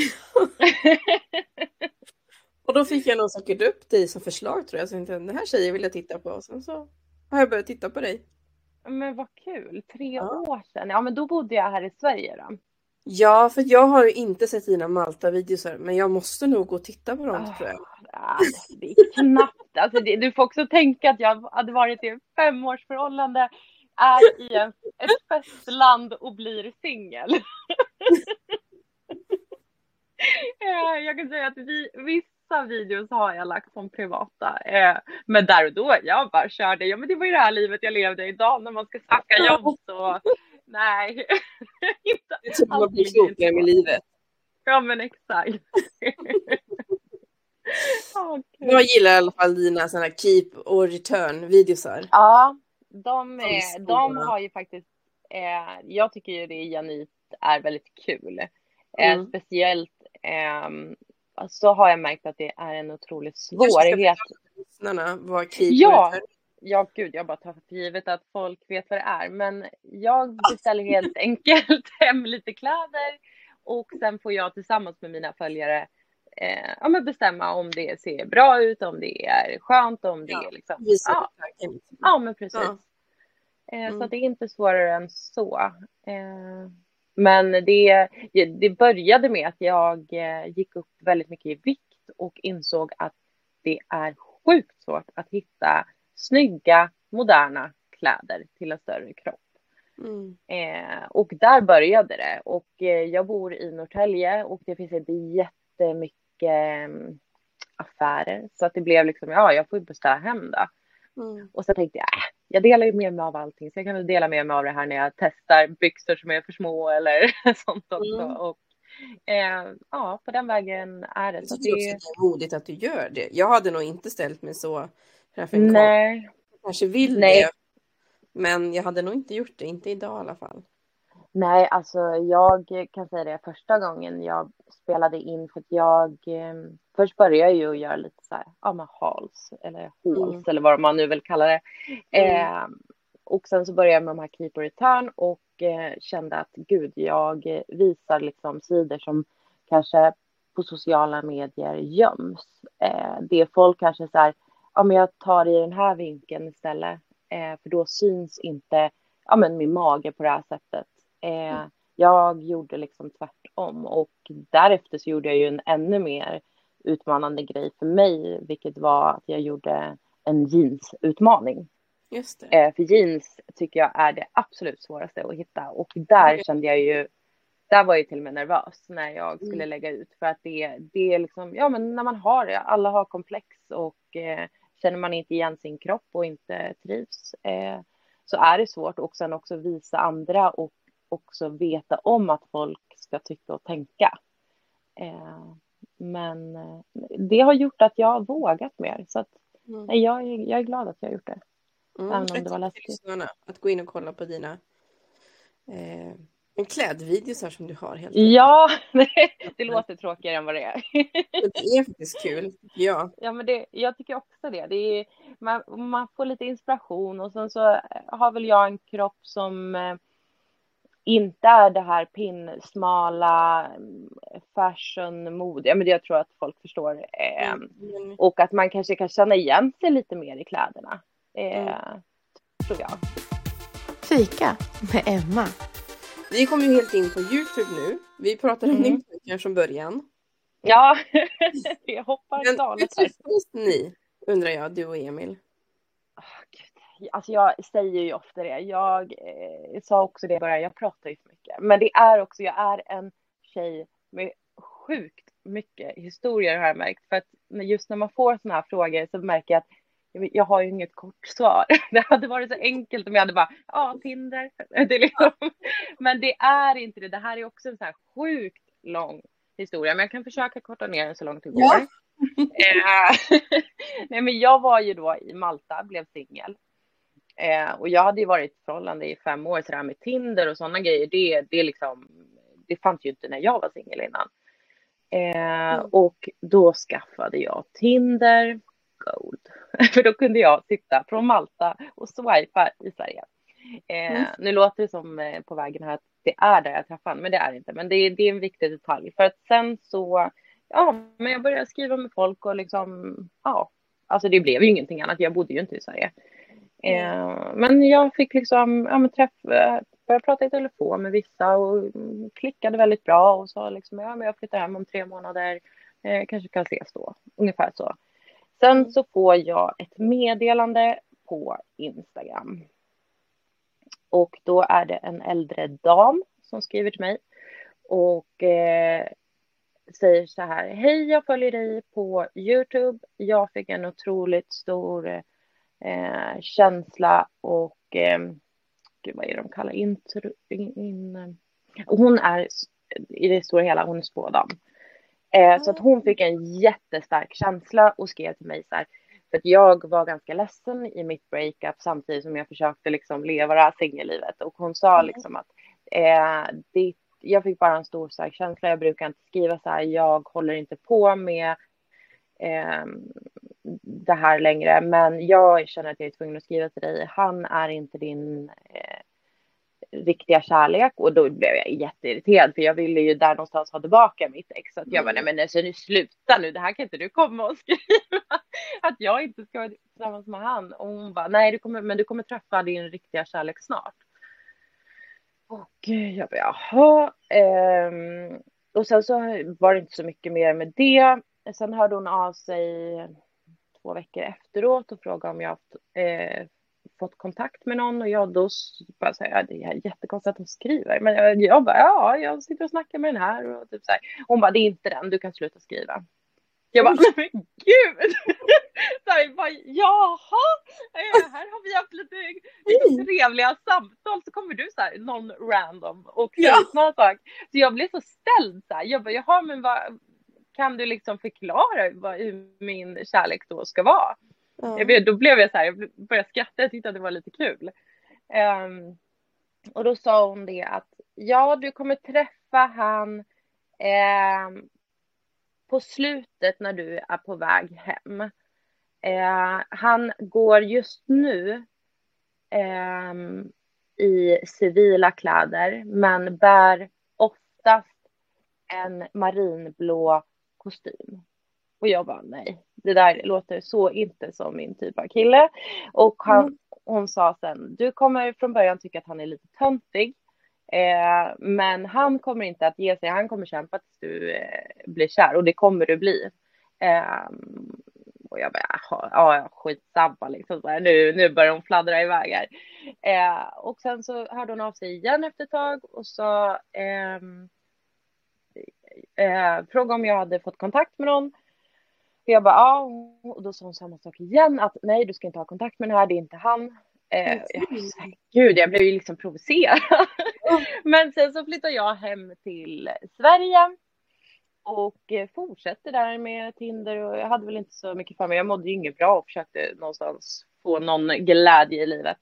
Och då fick jag nog säkert upp dig som förslag tror jag. Så den här tjejen vill jag titta på. Och sen så har jag börjat titta på dig. Men vad kul, 3 år sedan. Ja, men då bodde jag här i Sverige då. Ja, för jag har ju inte sett dina Malta-videos. Men jag måste nog gå och titta på dem tror jag. Det är knappt. Alltså, du får också tänka att jag hade varit i 5-årsförhållande. Är i ett festland och blir singel. Jag kan säga att vissa videos har jag lagt som privata. Men där och då, jag bara körde. Ja, men det var ju det här livet jag levde idag när man ska söka jobb. Så nej. Det är typ man blir klokare med livet. Ja, men exakt. Jag gillar i alla fall dina sådana keep och return videosar. Ja, de har ju faktiskt, jag tycker ju det genuint är väldigt kul. Speciellt så har jag märkt att det är en otrolig svårighet. Vad keep ja, gud, jag bara tar för givet att folk vet vad det är. Men jag beställer helt enkelt hem lite kläder och sen får jag tillsammans med mina följare bestämma om det ser bra ut, om det är skönt, om det är liksom. Ja, men precis. Så det är inte svårare än så. Men det började med att jag gick upp väldigt mycket i vikt och insåg att det är sjukt svårt att hitta snygga, moderna kläder till en större kropp. Och där började det. Och jag bor i Norrtälje och det finns inte jättemycket affärer. Så att det blev liksom, jag får ju beställa hem då. Och så tänkte jag delar ju med mig av allting. Så jag kan väl dela med mig av det här när jag testar byxor som är för små eller sånt också. Och på den vägen är det. Så det är modigt att du gör det. Jag hade nog inte ställt mig så. Nej. Jag kanske vill det. Men jag hade nog inte gjort det. Inte idag i alla fall. Nej, alltså jag kan säga det första gången jag spelade in för att jag först började ju att göra lite så här, hauls eller hauls eller vad man nu vill kalla det. Och sen så började jag med de här keep och return och kände att gud, jag visar liksom sidor som kanske på sociala medier göms. Det folk kanske så här, men jag tar i den här vinkeln istället för då syns inte min mage på det här sättet. Jag gjorde liksom tvärtom och därefter så gjorde jag ju en ännu mer utmanande grej för mig, vilket var att jag gjorde en jeansutmaning. Just det. För jeans tycker jag är det absolut svåraste att hitta. Och där kände jag ju, där var jag ju till och med nervös när jag skulle lägga ut. För att det är liksom, ja men när man har det, alla har komplex och känner man inte igen sin kropp och inte trivs, så är det svårt. Och sen också visa andra och också veta om att folk ska tycka och tänka. Men det har gjort att jag har vågat mer. Så att, jag är glad att jag har gjort det. Även om det var läskigt. Att gå in och kolla på dina klädvideos här som du har helt Ja, det låter tråkigare än vad det är. Det är faktiskt kul, ja. Ja, men jag tycker också det. Det är, man får lite inspiration och sen så har väl jag en kropp som inte är det här pinsmala fashion-mode. Ja, men jag tror att folk förstår. Och att man kanske kan känna igen sig lite mer i kläderna. Tror jag. Fika med Emma. Vi kommer ju helt in på YouTube nu. Vi pratade om nycklar från början. Ja, jag hoppar galet här. Hur träffades ni, undrar jag, du och Emil? Alltså jag säger ju ofta det. Jag sa också det i början. Jag pratar ju för mycket. Men det är också, jag är en tjej med sjukt mycket historier har jag märkt. För att just när man får såna här frågor så märker jag att jag har ju inget kort svar. Det hade varit så enkelt om jag hade bara, Tinder. Det liksom. Men det är inte det. Det här är också en så här sjukt lång historia. Men jag kan försöka korta ner den så långt det går. Ja. Nej, men jag var ju då i Malta, blev singel. Och jag hade ju varit i förhållande i 5 år. Så det här med Tinder och sådana grejer, det liksom, det fanns ju inte när jag var singel innan. Och då skaffade jag Tinder Gold. För då kunde jag sitta från Malta och swipa i Sverige. Nu låter det som på vägen här att det är där jag träffade, men det är inte. Men det är en viktig detalj. För att sen så, men jag började skriva med folk och liksom, alltså det blev ju ingenting annat. Jag bodde ju inte i Sverige. Men jag fick liksom, började prata i telefon med vissa och klickade väldigt bra och sa liksom, men jag flyttar hem om 3 månader. Kanske kan ses då. Ungefär så. Sen så får jag ett meddelande på Instagram. Och då är det en äldre dam som skriver till mig. Och säger så här. Hej, jag följer dig på YouTube. Jag fick en otroligt stor känsla. Och vad är det de kallar? Hon är i det stora hela, hon är spådam. Så att hon fick en jättestark känsla och skrev till mig så här. För att jag var ganska ledsen i mitt breakup samtidigt som jag försökte liksom leva det här singellivet. Och hon sa liksom att jag fick bara en stor stark känsla. Jag brukar inte skriva så här. Jag håller inte på med det här längre. Men jag känner att jag är tvungen att skriva till dig. Han är inte din riktiga kärlek. Och då blev jag jätteirriterad. För jag ville ju där någonstans ha tillbaka mitt ex. Så att jag bara, nej men alltså, nu sluta nu. Det här kan inte du komma och skriva. Att jag inte ska vara tillsammans med han. Och hon bara, nej du kommer träffa din riktiga kärlek snart. Och jag bara, jaha. Och sen så var det inte så mycket mer med det. Sen hörde hon av sig 2 veckor efteråt och frågade om jag fått kontakt med någon. Och jag då bara säger, det är jättekonstigt att hon skriver. Men jag bara, jag sitter och snackar med den här. Och typ så här. Hon bara, det är inte den, du kan sluta skriva. Jag bara, men gud! Så jag bara, jaha! Här har vi haft lite trevliga samtal. Så kommer du så här, någon random och någon sak. Så jag blev så ställd så här. Jag bara, jaha, men vad kan du liksom förklara hur min kärlek då ska vara? Då blev jag så här, jag började skratta. Jag tyckte att det var lite kul. Och då sa hon det att, du kommer träffa han på slutet när du är på väg hem. Han går just nu i civila kläder men bär oftast en marinblå kostym. Och jag bara, nej, det där låter så inte som min typ av kille. Och hon sa sen, du kommer från början tycka att han är lite töntig. Men han kommer inte att ge sig. Han kommer kämpa tills du blir kär. Och det kommer du bli. Och jag bara, ja, skitsamma liksom. Så här, nu börjar hon fladdra iväg här. Och sen så hörde hon av sig igen efter ett tag och sa frågade om jag hade fått kontakt med någon. Och jag bara, ja. Och då sa hon samma sak igen, att nej, du ska inte ha kontakt med den här, det är inte han. Gud, jag blev ju liksom provocerad. Men sen så flyttade jag hem till Sverige och fortsatte där med Tinder, och jag hade väl inte så mycket för mig. Jag mådde ju inget bra och försökte någonstans få någon glädje i livet.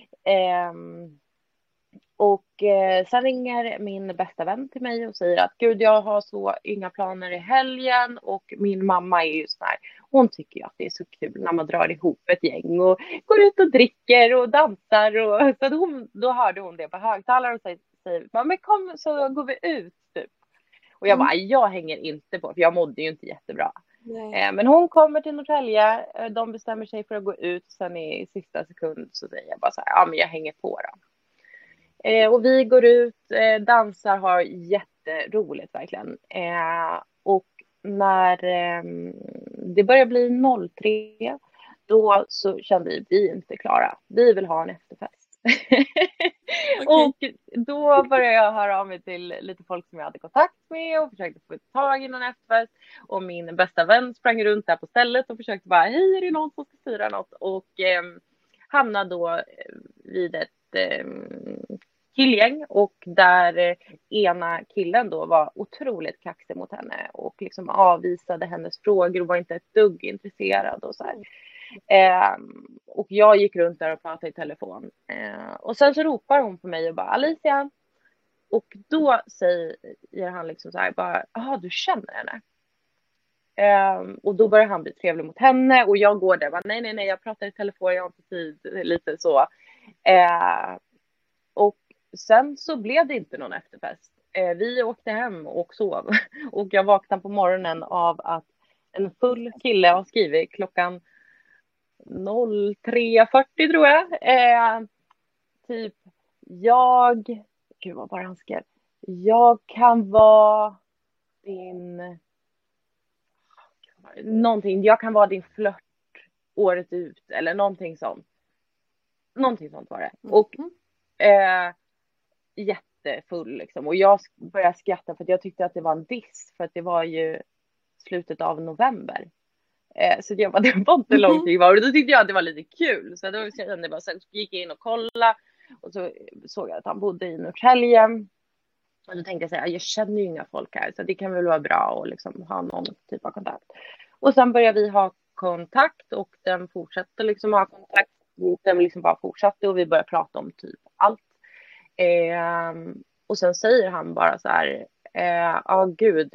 Sen ringer min bästa vän till mig och säger att gud, jag har så inga planer i helgen, och min mamma är ju så här, hon tycker ju att det är så kul när man drar ihop ett gäng och går ut och dricker och dansar, och så då hörde hon det på högtalare och säger men kom så går vi ut typ. Och jag bara, jag hänger inte på, för jag mådde ju inte jättebra. Men hon kommer till Norrtälje, de bestämmer sig för att gå ut, sen i sista sekund så säger jag bara så här, ja men jag hänger på då. Och vi går ut, dansar, har jätteroligt verkligen. Och när det börjar bli 03, då så kände vi inte klara. Vi vill ha en efterfest. Och då började jag höra av mig till lite folk som jag hade kontakt med och försökte få tag i någon efterfest. Och min bästa vän sprang runt där på stället och försökte bara, hej, är det någon som ska styra något? Och hamnade då vid ett killgäng, och där ena killen då var otroligt kaxig mot henne och liksom avvisade hennes frågor och var inte ett dugg intresserad och så här. Och jag gick runt där och pratade i telefon. Och sen så ropar hon på mig och bara, Alicia. Och då säger han liksom så här, bara, jaha, du känner henne? Och då börjar han bli trevlig mot henne, och jag går där och bara, nej, jag pratar i telefon, jag har inte tid, lite så. Och sen så blev det inte någon efterfest. Vi åkte hem och sov. Och jag vaknade på morgonen av att en full kille har skrivit klockan 03:40 tror jag. Typ, gud vad var det han skrev? Jag kan vara din... någonting, jag kan vara din flört året ut. Eller någonting sånt. Någonting sånt var det. Och jättefull liksom. Och jag började skratta för att jag tyckte att det var en diss. För att det var ju slutet av november. Så jag bara, det var inte lång tid var. Och då tyckte jag att det var lite kul. Så då kände jag bara, så gick jag in och kollade. Och så såg jag att han bodde i Norrtälje. Och då tänkte jag säga, jag känner ju inga folk här. Så det kan väl vara bra att liksom ha någon typ av kontakt. Och sen började vi ha kontakt. Och den fortsatte liksom ha kontakt. Den liksom bara fortsatte. Och vi började prata om typ allt. Och sen säger han bara så här, gud,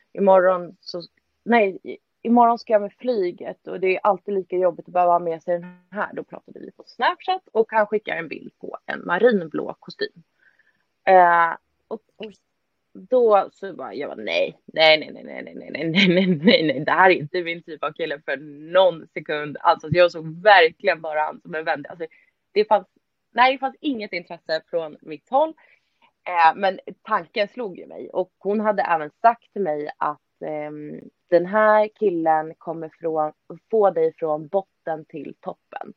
imorgon ska jag med flyget och det är alltid lika jobbigt att behöva ha med sig den här. Då pratade vi på Snapchat och han skickar en bild på en marinblå kostym. Och då så bara, jag bara, nej, det här är inte min typ av kille för någon sekund. Alltså jag såg verkligen bara han som en vän. Alltså, det fanns inget intresse från mitt håll. Men tanken slog ju mig. Och hon hade även sagt till mig att den här killen kommer få dig från botten till toppen.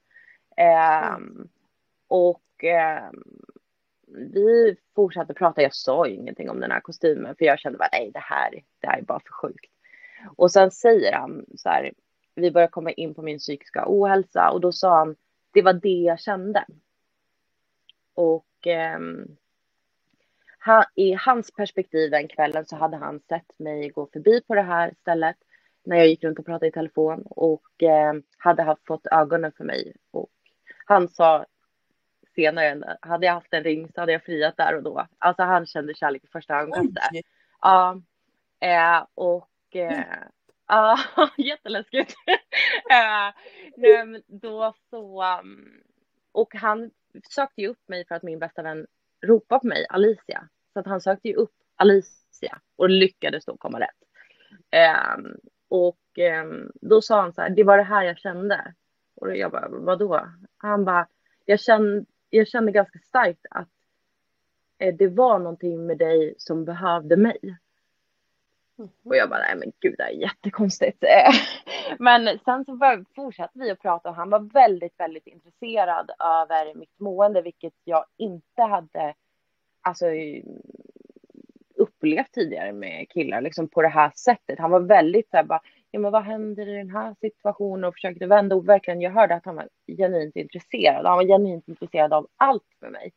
Vi fortsatte prata. Jag sa ju ingenting om den här kostymen. För jag kände bara, nej, det här är bara för sjukt. Och sen säger han så här, vi börjar komma in på min psykiska ohälsa. Och då sa han, det var det jag kände. Och i hans perspektiv den kvällen så hade han sett mig gå förbi på det här stället när jag gick runt och pratade i telefon och hade fått ögonen för mig. Och han sa senare, hade jag haft en ring så hade jag friat där och då. Alltså han kände kärlek i första ögonkastet. Ja, jätteläskigt. Då så, och han sökte ju upp mig för att min bästa vän ropade på mig, Alicia. Så att han sökte ju upp Alicia och lyckades då komma rätt. Då sa han så här, det var det här jag kände. Och jag bara, vadå? Han bara, jag kände ganska starkt att det var någonting med dig som behövde mig. Och jag bara, nej men gud, det är jättekonstigt. Men sen så fortsatte vi att prata och han var väldigt, väldigt intresserad över mitt mående, vilket jag inte hade alltså, upplevt tidigare med killar liksom på det här sättet. Han var väldigt så här bara, ja men vad händer i den här situationen, och försökte vända, och verkligen jag hörde att han var genuint intresserad. Han var genuint intresserad av allt för mig.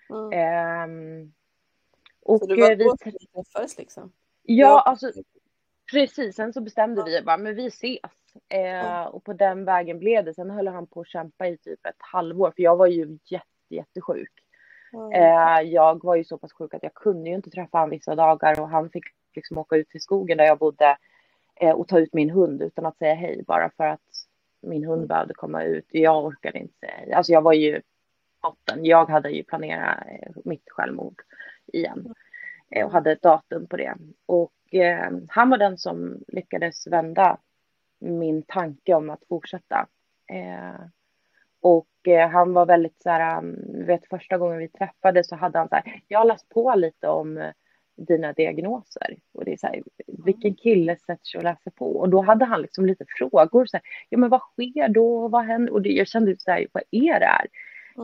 Och så det var då vi träffades liksom? Ja, alltså precis. Sen så bestämde vi bara, men vi ses. Och på den vägen blev det. Sen höll han på att kämpa i typ ett halvår, för jag var ju jättesjuk. Jag var ju så pass sjuk att jag kunde ju inte träffa han vissa dagar, och han fick liksom åka ut till skogen där jag bodde och ta ut min hund utan att säga hej, bara för att min hund behövde komma ut. Jag orkade inte säga hej. Alltså jag var ju botten. Jag hade ju planerat mitt självmord igen och hade ett datum på det. Och han var den som lyckades vända min tanke om att fortsätta. Och han var väldigt så här, vet, första gången vi träffades så hade han så här, jag har läst på lite om dina diagnoser. Och det är så här, vilken kille sätter sig och läser på? Och då hade han liksom lite frågor. Så här, ja men vad sker då? Vad händer? Och jag kände så här, vad är det här?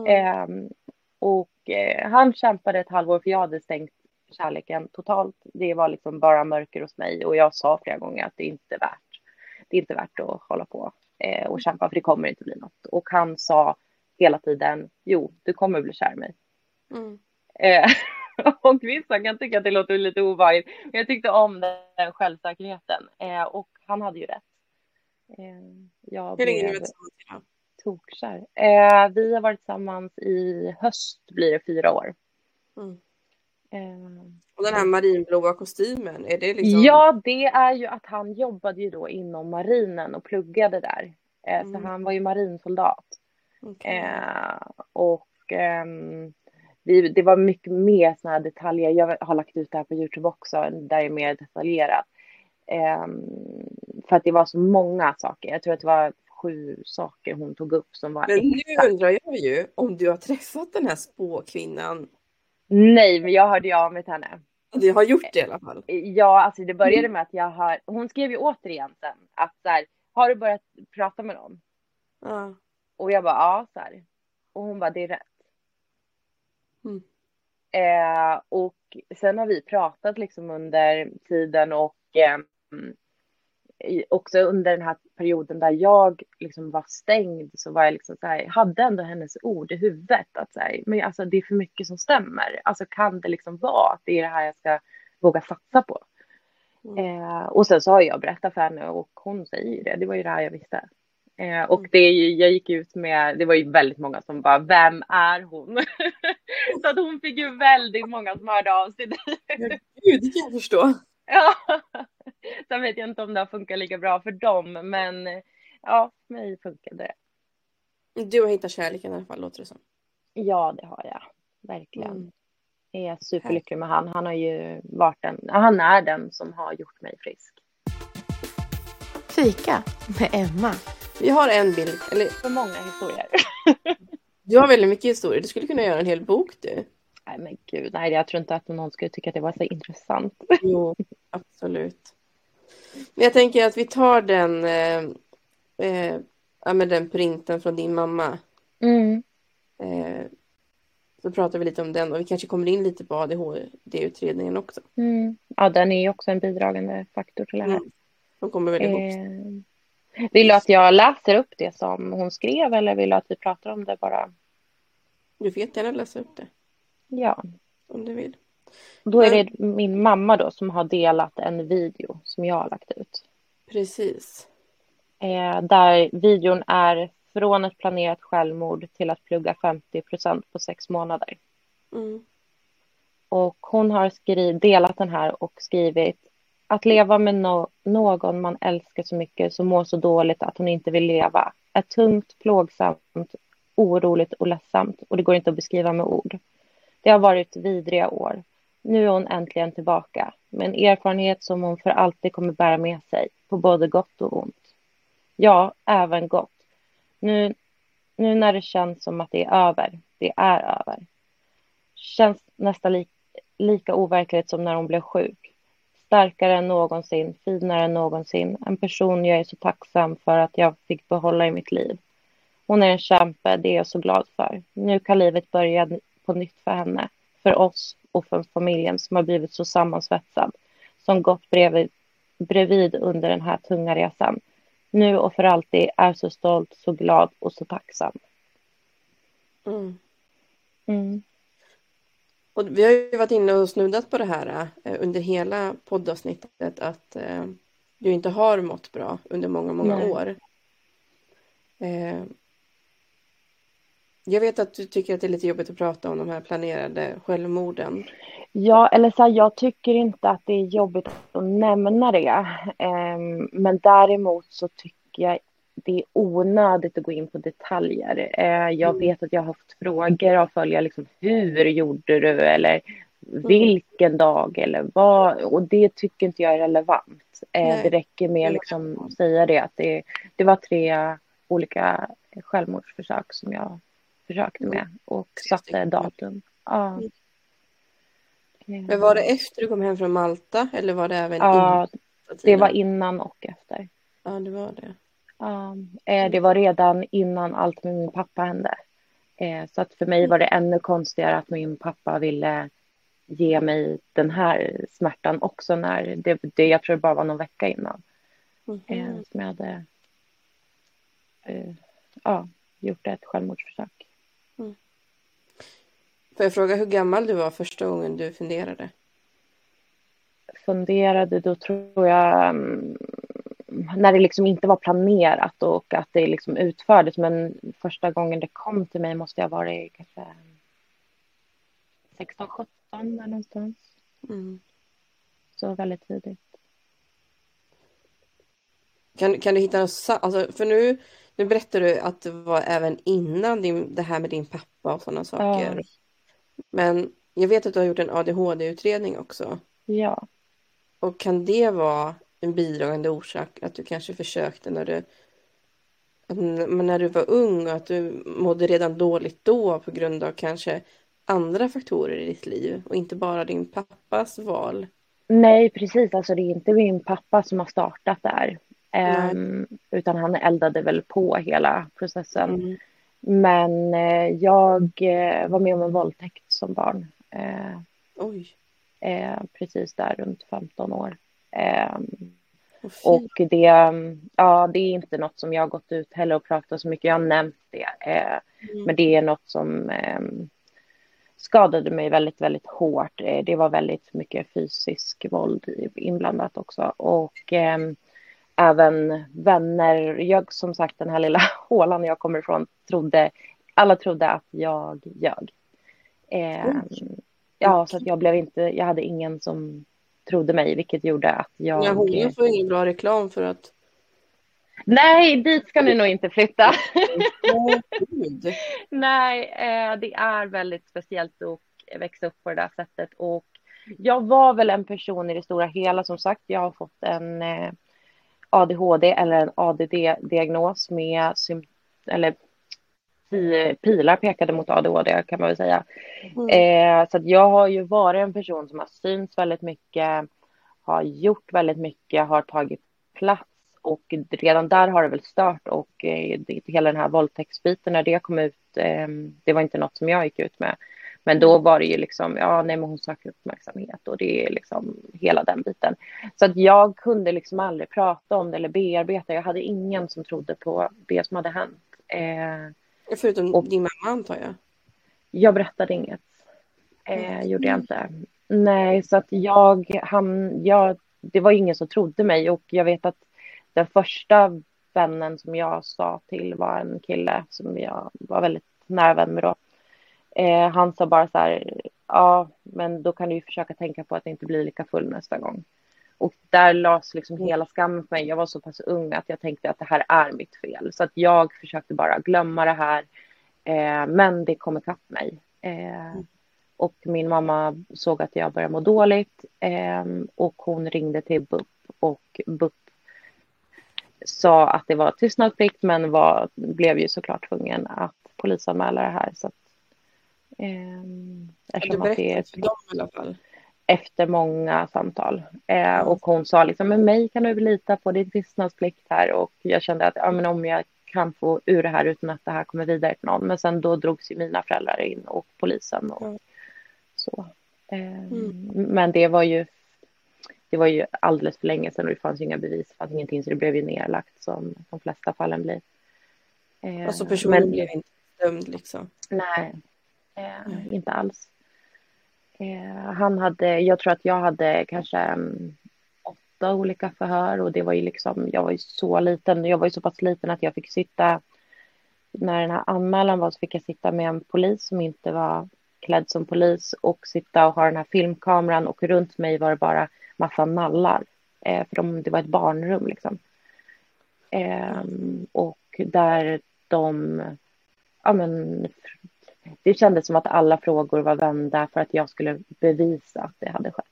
Han kämpade ett halvår, för jag hade stängt kärleken totalt. Det var liksom bara mörker hos mig. Och jag sa flera gånger att det är inte värt att hålla på och kämpa, för det kommer inte bli något. Och han sa hela tiden, jo, du kommer bli kär i mig. Och vissa kan tycka att det låter lite ovärdigt. Men jag tyckte om den självsäkerheten. Och han hade ju rätt. Hur länge har ni varit tillsammans idag? Tokkär. Vi har varit tillsammans i höst, blir det 4 år. Och den här marinblåa kostymen, är det liksom? Ja, det är ju att han jobbade ju då inom marinen och pluggade där. Så han var ju marinsoldat. Och det var mycket mer såna här detaljer. Jag har lagt ut det här på YouTube också, där det är mer detaljerat. För att det var så många saker. Jag tror att det var 7 saker hon tog upp som var. Men nu undrar jag ju om du har träffat den här spåkvinnan. Nej, men jag hörde av mig till henne. Du har gjort det i alla fall. Ja, alltså det började med att hon skrev ju återigen sen att så här, har du börjat prata med någon? Ja. Och jag bara, ja, så här. Och hon bara, det är rätt. Och sen har vi pratat liksom under tiden, och också under den här perioden där jag liksom var stängd, så var jag liksom så här, hade ändå hennes ord i huvudet att så här, men alltså det är för mycket som stämmer. Alltså kan det liksom vara att det är det här jag ska våga satsa på? Och sen så har jag berättat för henne, och hon säger ju det var ju det här jag visste. Och jag gick ut med, det var ju väldigt många som bara, vem är hon? Så att hon fick ju väldigt många som hörde av sig. Gud, det kan jag förstå. Ja, sen vet jag inte om det har funkat lika bra för dem, men ja, för mig funkade det. Du har hittat kärleken i alla fall, låter det som. Ja, det har jag, verkligen. Jag är superlycklig med han. Han har ju varit han är den som har gjort mig frisk. Fika med Emma. Vi har en bild, eller för många historier. Du har väldigt mycket historier. Du skulle kunna göra en hel bok, du. Nej men gud, nej, jag tror inte att någon skulle tycka att det var så intressant. Jo, absolut. Men jag tänker att vi tar den printen från din mamma. Så pratar vi lite om den, och vi kanske kommer in lite på ADHD-utredningen också. Ja, den är ju också en bidragande faktor till det här. De kommer väl ihop. Vill du att jag läser upp det som hon skrev, eller vill du att vi pratar om det bara? Du får jättegärna läsa upp det. Ja. Om du vill. Då är det min mamma då som har delat en video som jag har lagt ut. Precis. Där videon är från ett planerat självmord till att plugga 50% på 6 månader. Och hon har delat den här och skrivit: att leva med någon man älskar så mycket som mår så dåligt att hon inte vill leva är tungt, plågsamt, oroligt och ledsamt, och det går inte att beskriva med ord. Det har varit vidriga år. Nu är hon äntligen tillbaka med en erfarenhet som hon för alltid kommer bära med sig, på både gott och ont. Ja, även gott. Nu när det känns som att det är över. Känns nästan lika overkligt som när hon blev sjuk. starkare än någonsin, finare än någonsin. En person jag är så tacksam för att jag fick behålla i mitt liv. Hon är en kämpe, det är jag så glad för. Nu kan livet börja på nytt för henne, för oss och för familjen som har blivit så sammansvetsad, som gått bredvid under den här tunga resan. Nu och för alltid är så stolt, så glad och så tacksam. Och vi har ju varit inne och snuddat på det här under hela poddavsnittet, att du inte har mått bra under många år. Jag vet att du tycker att det är lite jobbigt att prata om de här planerade självmorden. Ja, eller så här, jag tycker inte att det är jobbigt att nämna det. Men däremot så tycker jag det är onödigt att gå in på detaljer. Jag vet att jag har haft frågor av följare, liksom, hur gjorde du? Eller vilken dag? Eller vad? Och det tycker inte jag är relevant. Det räcker med liksom säga det, att det var 3 olika självmordsförsök som jag försökte med och satte datum. Ja. Men var det efter du kom hem från Malta eller var det även innan? Det var innan och efter. Ja, det var det. Det var redan innan allt med min pappa hände. Så att för mig var det ännu konstigare att min pappa ville ge mig den här smärtan också, när det jag tror det bara var någon vecka innan. Som jag hade gjort ett självmordsförsök. Får jag fråga hur gammal du var första gången du funderade? Då tror jag när det liksom inte var planerat och att det liksom utfördes, men första gången det kom till mig måste jag ha varit kanske 16-17 där någonstans. Så väldigt tidigt. Kan du hitta något, alltså, för nu berättar du att det var även innan det här med din pappa och sådana saker. Ja. Men jag vet att du har gjort en ADHD-utredning också. Ja. Och kan det vara en bidragande orsak att du kanske försökte när du var ung, och att du mådde redan dåligt då på grund av kanske andra faktorer i ditt liv och inte bara din pappas val? Nej, precis. Alltså det är inte min pappa som har startat där. Utan han eldade väl på hela processen. Men jag var med om en våldtäkt som barn. Precis där runt 15 år. Och det är inte något som jag har gått ut heller och pratat så mycket. Jag har nämnt det. Men det är något som skadade mig väldigt, väldigt hårt. Det var väldigt mycket fysisk våld inblandat också. Och även vänner. Jag, som sagt, den här lilla hålan jag kommer ifrån, alla trodde att jag ljög. Så att jag hade ingen som trodde mig, vilket gjorde att jag... Ja, hon får ingen bra reklam för att... Nej, dit ska ni nog inte flytta. Nej, det är väldigt speciellt att växa upp på det där sättet. Och jag var väl en person i det stora hela, som sagt. Jag har fått en ADHD eller en ADD-diagnos med pilar pekade mot ADHD, kan man väl säga. Så att jag har ju varit en person som har synts väldigt mycket, har gjort väldigt mycket, har tagit plats, och redan där har det väl stört. Och hela den här våldtäktsbiten, när det kom ut, det var inte något som jag gick ut med. Men då var det ju liksom, men hon söker uppmärksamhet, och det är liksom hela den biten. Så att jag kunde liksom aldrig prata om det eller bearbeta. Jag hade ingen som trodde på det som hade hänt. Förutom din mamma, antar jag. Jag berättade inget. Gjorde jag inte. Nej, så att det var ingen som trodde mig. Och jag vet att den första vännen som jag sa till var en kille som jag var väldigt nära vän med då. Han sa bara så här, men då kan du ju försöka tänka på att det inte blir lika full nästa gång. Och där lades liksom hela skammen på mig. Jag var så pass ung att jag tänkte att det här är mitt fel. Så att jag försökte bara glömma det här. Men det kom ikapp mig. Och min mamma såg att jag började må dåligt. Och hon ringde till BUP. Och BUP sa att det var tystnadsplikt, men blev ju såklart tvungen att polisanmäla det här. Så att, du berättade för dem i alla fall? efter många samtal. Och hon sa liksom, men mig kan du lita på, det är tystnadsplikt här. Och jag kände att men om jag kan få ur det här utan att det här kommer vidare till någon. Men sen då drogs ju mina föräldrar in och polisen och så. Men det var ju alldeles för länge sedan och det fanns ju inga bevis, det fanns ingenting, så det blev ju nedlagt som de flesta fallen blir. Alltså personen blev inte dömd liksom? Nej, inte alls. Jag tror att jag hade kanske 8 olika förhör och det var ju liksom, jag var ju så liten, jag var ju så pass liten att jag fick sitta, när den här anmälan var så fick jag sitta med en polis som inte var klädd som polis och sitta och ha den här filmkameran och runt mig var det bara massa nallar. För det var ett barnrum liksom. Och där det kändes som att alla frågor var vända för att jag skulle bevisa att det hade skett.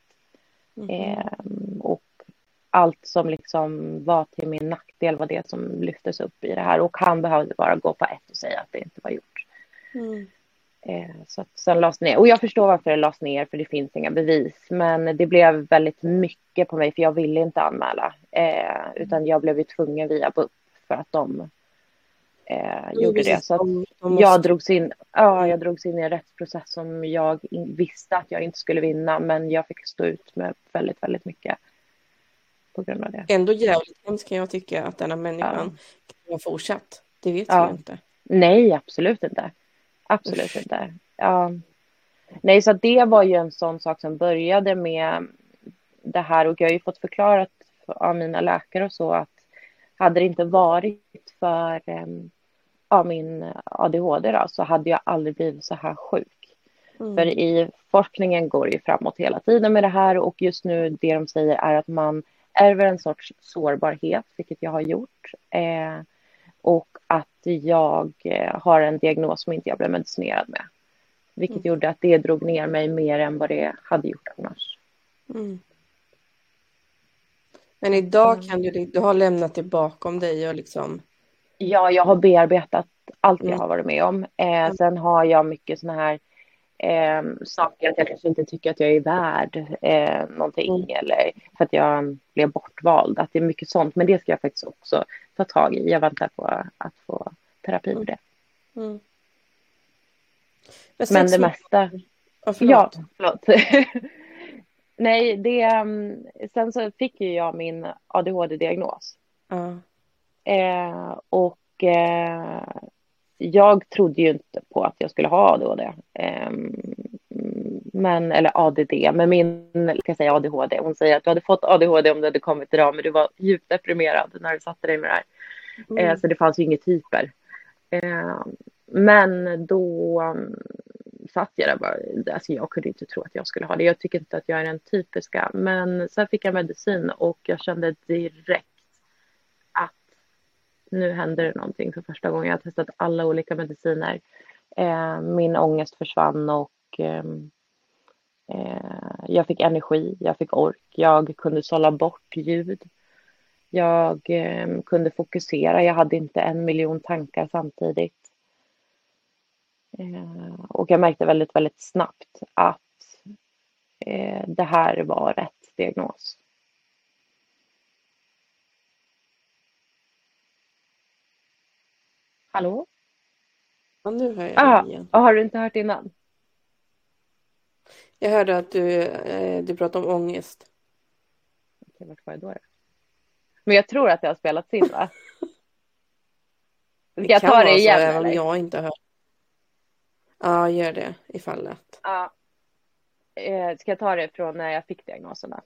Och allt som liksom var till min nackdel var det som lyftes upp i det här. Och han behövde bara gå på ett och säga att det inte var gjort. Så att sen lades ner. Och jag förstår varför det lades ner, för det finns inga bevis. Men det blev väldigt mycket på mig, för jag ville inte anmäla. Utan jag blev ju tvungen via BUP för att de gjorde det. Så att jag drogs in i en rättsprocess som jag visste att jag inte skulle vinna. Men jag fick stå ut med väldigt, väldigt mycket på grund av det. Ändå jävligt hemskt kan jag tycka att denna människan kan ha fortsatt. Det vet vi inte. Nej, absolut inte. Absolut inte. Ja. Nej, så det var ju en sån sak som började med det här. Och jag har ju fått förklarat av mina läkare och så att hade det inte varit för min ADHD då, så hade jag aldrig blivit så här sjuk. För i forskningen går det ju framåt hela tiden med det här. Och just nu det de säger är att man ärver en sorts sårbarhet, vilket jag har gjort. Och att jag har en diagnos som inte jag blev medicinerad med. Vilket gjorde att det drog ner mig mer än vad det hade gjort annars. Men idag kan du har lämnat det bakom dig och liksom... Ja, jag har bearbetat allt jag har varit med om. Sen har jag mycket såna här saker att jag kanske inte tycker att jag är värd någonting. Eller för att jag blev bortvald. Att det är mycket sånt. Men det ska jag faktiskt också ta tag i. Jag väntar på att få terapi för det. Men det mesta... förlåt. Nej, sen så fick ju jag min ADHD-diagnos. Och jag trodde ju inte på att jag skulle ha ADHD. Eller ADD. Men kan säga ADHD. Hon säger att du hade fått ADHD om du hade kommit idag. Men du var djupt deprimerad när du satte dig med det här. Så det fanns ju inget typer. Men då satt jag där bara. Alltså jag kunde inte tro att jag skulle ha det. Jag tycker inte att jag är den typiska. Men sen fick jag medicin. Och jag kände direkt att nu händer det någonting för första gången. Jag har testat alla olika mediciner. Min ångest försvann och jag fick energi, jag fick ork. Jag kunde sålla bort ljud. Jag kunde fokusera. Jag hade inte 1 miljon tankar samtidigt. Och jag märkte väldigt, väldigt snabbt att det här var rätt diagnos. Hallå? Ja, nu hör jag dig igen. Har du inte hört innan? Jag hörde att du pratade om ångest. Okej, vart var jag då? Men jag tror att det har spelats in, va? Ska jag ta det igen, även om jag inte har hört. Ja, gör det i fallet. Ja. Ska jag ta det från när jag fick diagnoserna?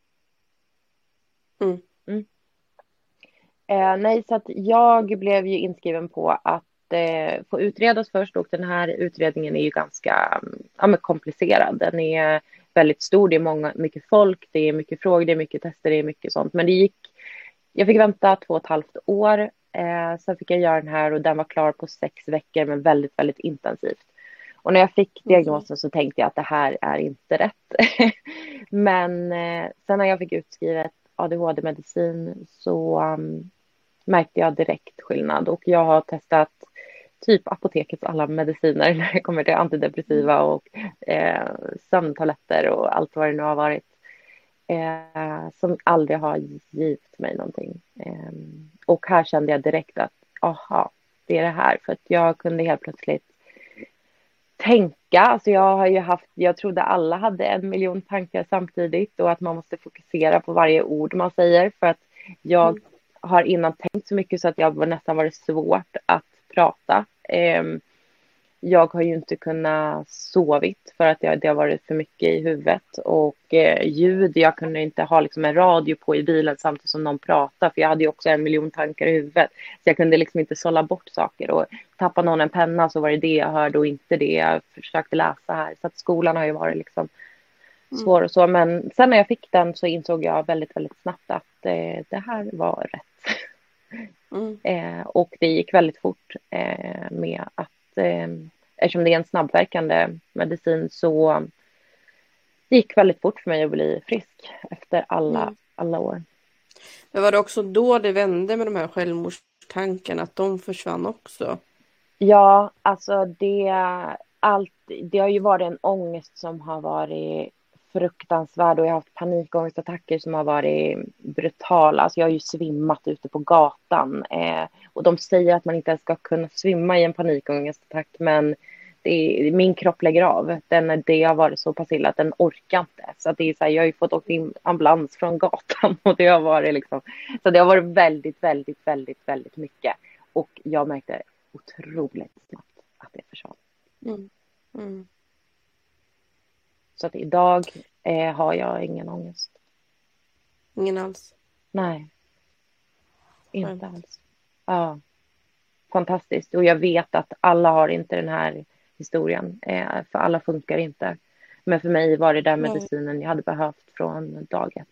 Nej, så att jag blev ju inskriven på att få utredas först, och den här utredningen är ju ganska komplicerad. Den är väldigt stor, det är mycket folk, det är mycket frågor, det är mycket tester, det är mycket sånt. Men jag fick vänta 2,5 år, sen fick jag göra den här och den var klar på 6 veckor, men väldigt, väldigt intensivt. Och när jag fick diagnosen så tänkte jag att det här är inte rätt. Men sen när jag fick utskrivet ADHD-medicin så märkte jag direkt skillnad. Och jag har testat typ apotekets alla mediciner när det kommer till antidepressiva och sömntabletter och allt vad det nu har varit. Som aldrig har givit mig någonting. Och här kände jag direkt att aha, det är det här. För att jag kunde helt plötsligt tänka. Alltså jag har ju jag trodde alla hade 1 miljon tankar samtidigt och att man måste fokusera på varje ord man säger. För att jag har innan tänkt så mycket så att jag nästan varit svårt att prata. Jag har ju inte kunnat sovit för att det har varit för mycket i huvudet. Och ljud, jag kunde inte ha liksom en radio på i bilen samtidigt som någon pratar. För jag hade ju också 1 miljon tankar i huvudet. Så jag kunde liksom inte sålla bort saker. Och tappa någon en penna så var det jag hörde och inte det jag försökte läsa här. Så att skolan har ju varit liksom svår och så. Men sen när jag fick den så insåg jag väldigt, väldigt snabbt att det här var rätt. Och det gick väldigt fort med att eftersom det är en snabbverkande medicin så det gick väldigt fort för mig att bli frisk efter alla år. Men var det också då det vände med de här självmordstankarna, att de försvann också? Ja, alltså det har ju varit en ångest som har varit fruktansvärd och jag har haft panikångestattacker som har varit brutala. Alltså jag har ju svimmat ute på gatan och de säger att man inte ens ska kunna svimma i en panikångestattack, men min kropp lägger av. Det har varit så pass illa att den orkar inte. Så att det är så här, jag har ju fått åka in ambulans från gatan och det har varit liksom, så det har varit väldigt, väldigt, väldigt, väldigt mycket. Och jag märkte otroligt snabbt att det försvann. Så att idag har jag ingen ångest. Ingen alls? Nej. Inte alls. Ja. Fantastiskt. Och jag vet att alla har inte den här historien. För alla funkar inte. Men för mig var det den medicinen jag hade behövt från dag 1.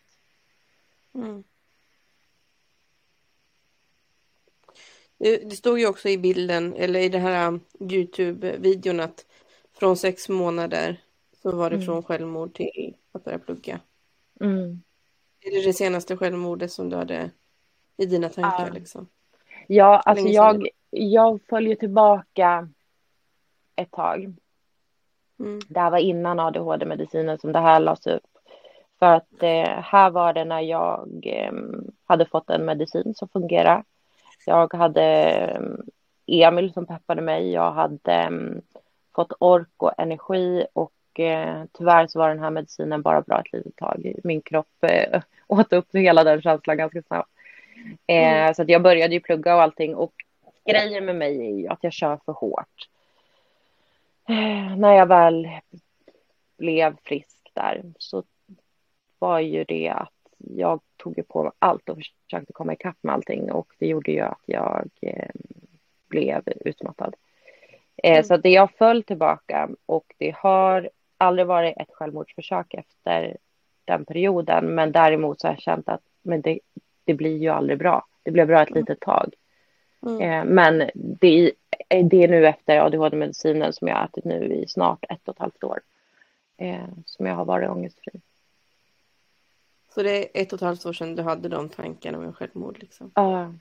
Det stod ju också i bilden, eller i det här YouTube-videon, att från 6 månader så var det från självmord till att börja plugga. Är det senaste självmordet som du hade i dina tankar? Liksom? Ja, alltså jag följer tillbaka ett tag. Det här var innan ADHD-medicinen som det här lades upp. För att här var det när jag hade fått en medicin som fungerar. Jag hade Emil som peppade mig. Jag hade fått ork och energi och tyvärr så var den här medicinen bara bra ett litet tag. Min kropp åt upp hela den känslan ganska snabbt. Så att jag började ju plugga och allting. Och grejen med mig är ju att jag kör för hårt. När jag väl blev frisk där så var ju det att jag tog ju på mig allt och försökte komma ikapp med allting. Och det gjorde ju att jag blev utmattad. Så att det jag föll tillbaka och det har aldrig varit ett självmordsförsök efter den perioden. Men däremot så har jag känt att det blir ju aldrig bra. Det blev bra ett litet tag. Men det är nu efter ADHD-medicinen som jag har ätit nu i snart 1,5 år. Som jag har varit ångestfri. Så det är 1,5 år sedan du hade de tankarna om självmord liksom? Ja.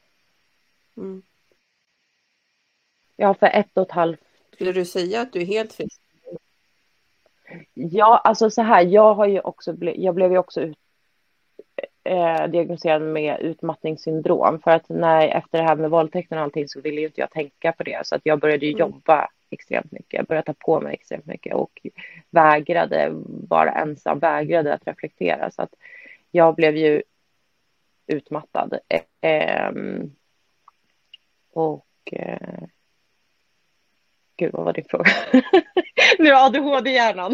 Ja, för 1,5. Skulle du säga att du är helt frisk? Ja, alltså så här. Jag blev ju också diagnostiserad med utmattningssyndrom. För att efter det här med våldtäkten och allting så ville ju inte jag tänka på det. Så att jag började jobba extremt mycket. Jag började ta på mig extremt mycket. Och vägrade vara ensam. Vägrade att reflektera. Så att jag blev ju utmattad. Gud, vad var din fråga? Nu är ADHD-hjärnan.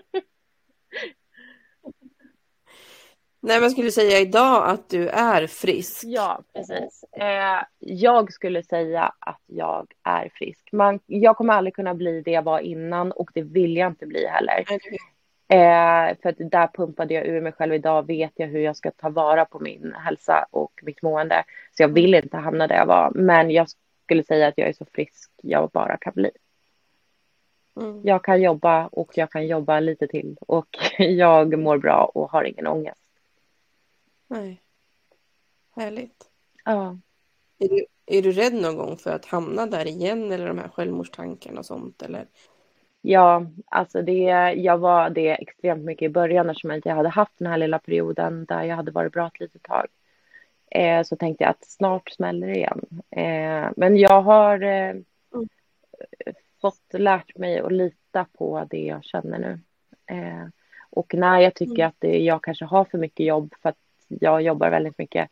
Nej, men skulle säga idag att du är frisk? Ja, precis. Jag skulle säga att jag är frisk. Jag kommer aldrig kunna bli det jag var innan och det vill jag inte bli heller. För att där pumpade jag ur mig själv. Idag vet jag hur jag ska ta vara på min hälsa och mitt mående. Så jag vill inte hamna där jag var. Men jag skulle säga att jag är så frisk jag bara kan bli. Jag kan jobba och jag kan jobba lite till. Och jag mår bra och har ingen ångest. Nej. Härligt. Ja. Är du rädd någon gång för att hamna där igen eller de här självmordstankarna och sånt eller? Ja, alltså jag var det extremt mycket i början eftersom jag hade haft den här lilla perioden där jag hade varit bra ett litet tag. Så tänkte jag att snart smäller det igen. Men jag har fått lärt mig att lita på det jag känner nu. Och när jag tycker att jag kanske har för mycket jobb för att jag jobbar väldigt mycket.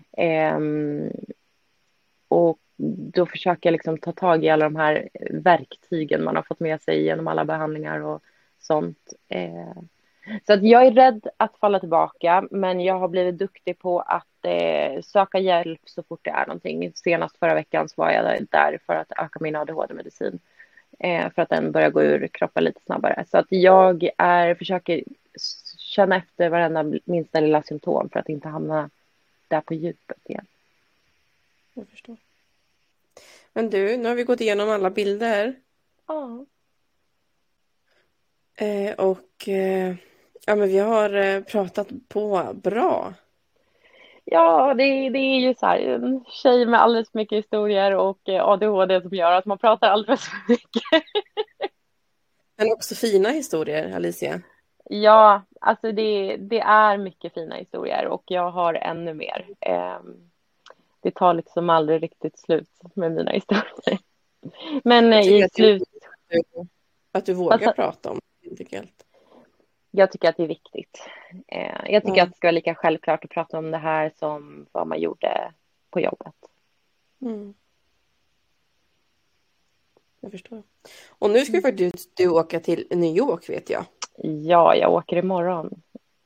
Och då försöker jag liksom ta tag i alla de här verktygen man har fått med sig genom alla behandlingar och sånt. Så att jag är rädd att falla tillbaka, men jag har blivit duktig på att söka hjälp så fort det är någonting. Senast förra veckan så var jag där för att öka min ADHD-medicin. För att den börjar gå ur kroppen lite snabbare. Så att jag försöker känna efter varenda minsta lilla symptom för att inte hamna där på djupet igen. Jag förstår. Men du, nu har vi gått igenom alla bilder. Ja. Ja, men vi har pratat på bra. Ja, det är ju så här, en tjej med alldeles för mycket historier och ADHD som gör att man pratar alldeles för mycket. Men också fina historier, Alicia. Ja, alltså det är mycket fina historier och jag har ännu mer. Det tar liksom aldrig riktigt slut med mina historier. Men i slut... Att du vågar prata om det. Jag tycker att det är viktigt. Jag tycker att det ska vara lika självklart att prata om det här som vad man gjorde på jobbet. Mm. Jag förstår. Och nu ska faktiskt du åka till New York, vet jag. Ja, jag åker imorgon.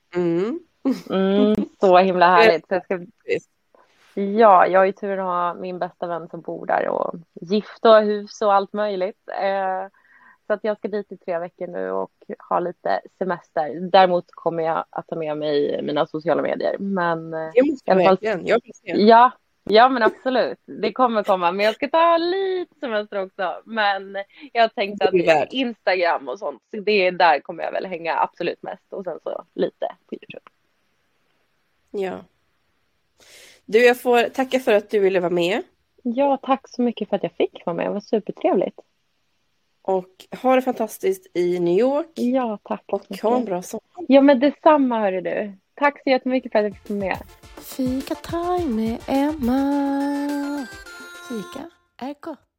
Så himla härligt. Så jag ska... Ja, jag har ju tur att ha min bästa vän som bor där och gift och hus och allt möjligt. Så att jag ska dit i 3 veckor nu och ha lite semester. Däremot kommer jag att ta med mig mina sociala medier. Men det måste jag verkligen. Jag vill se. Ja, men absolut. Det kommer komma. Men jag ska ta lite semester också. Men jag tänkte att Instagram och sånt, där kommer jag väl hänga absolut mest. Och sen så lite på YouTube. Ja. Du, jag får tacka för att du ville vara med. Ja, tack så mycket för att jag fick vara med. Det var supertrevligt. Och ha det fantastiskt i New York. Ja, tack. Och ha en bra sommar. Ja, men detsamma, hörru du. Tack så jättemycket för att jag fick vara med. Fika time med Emma. Fika är gott.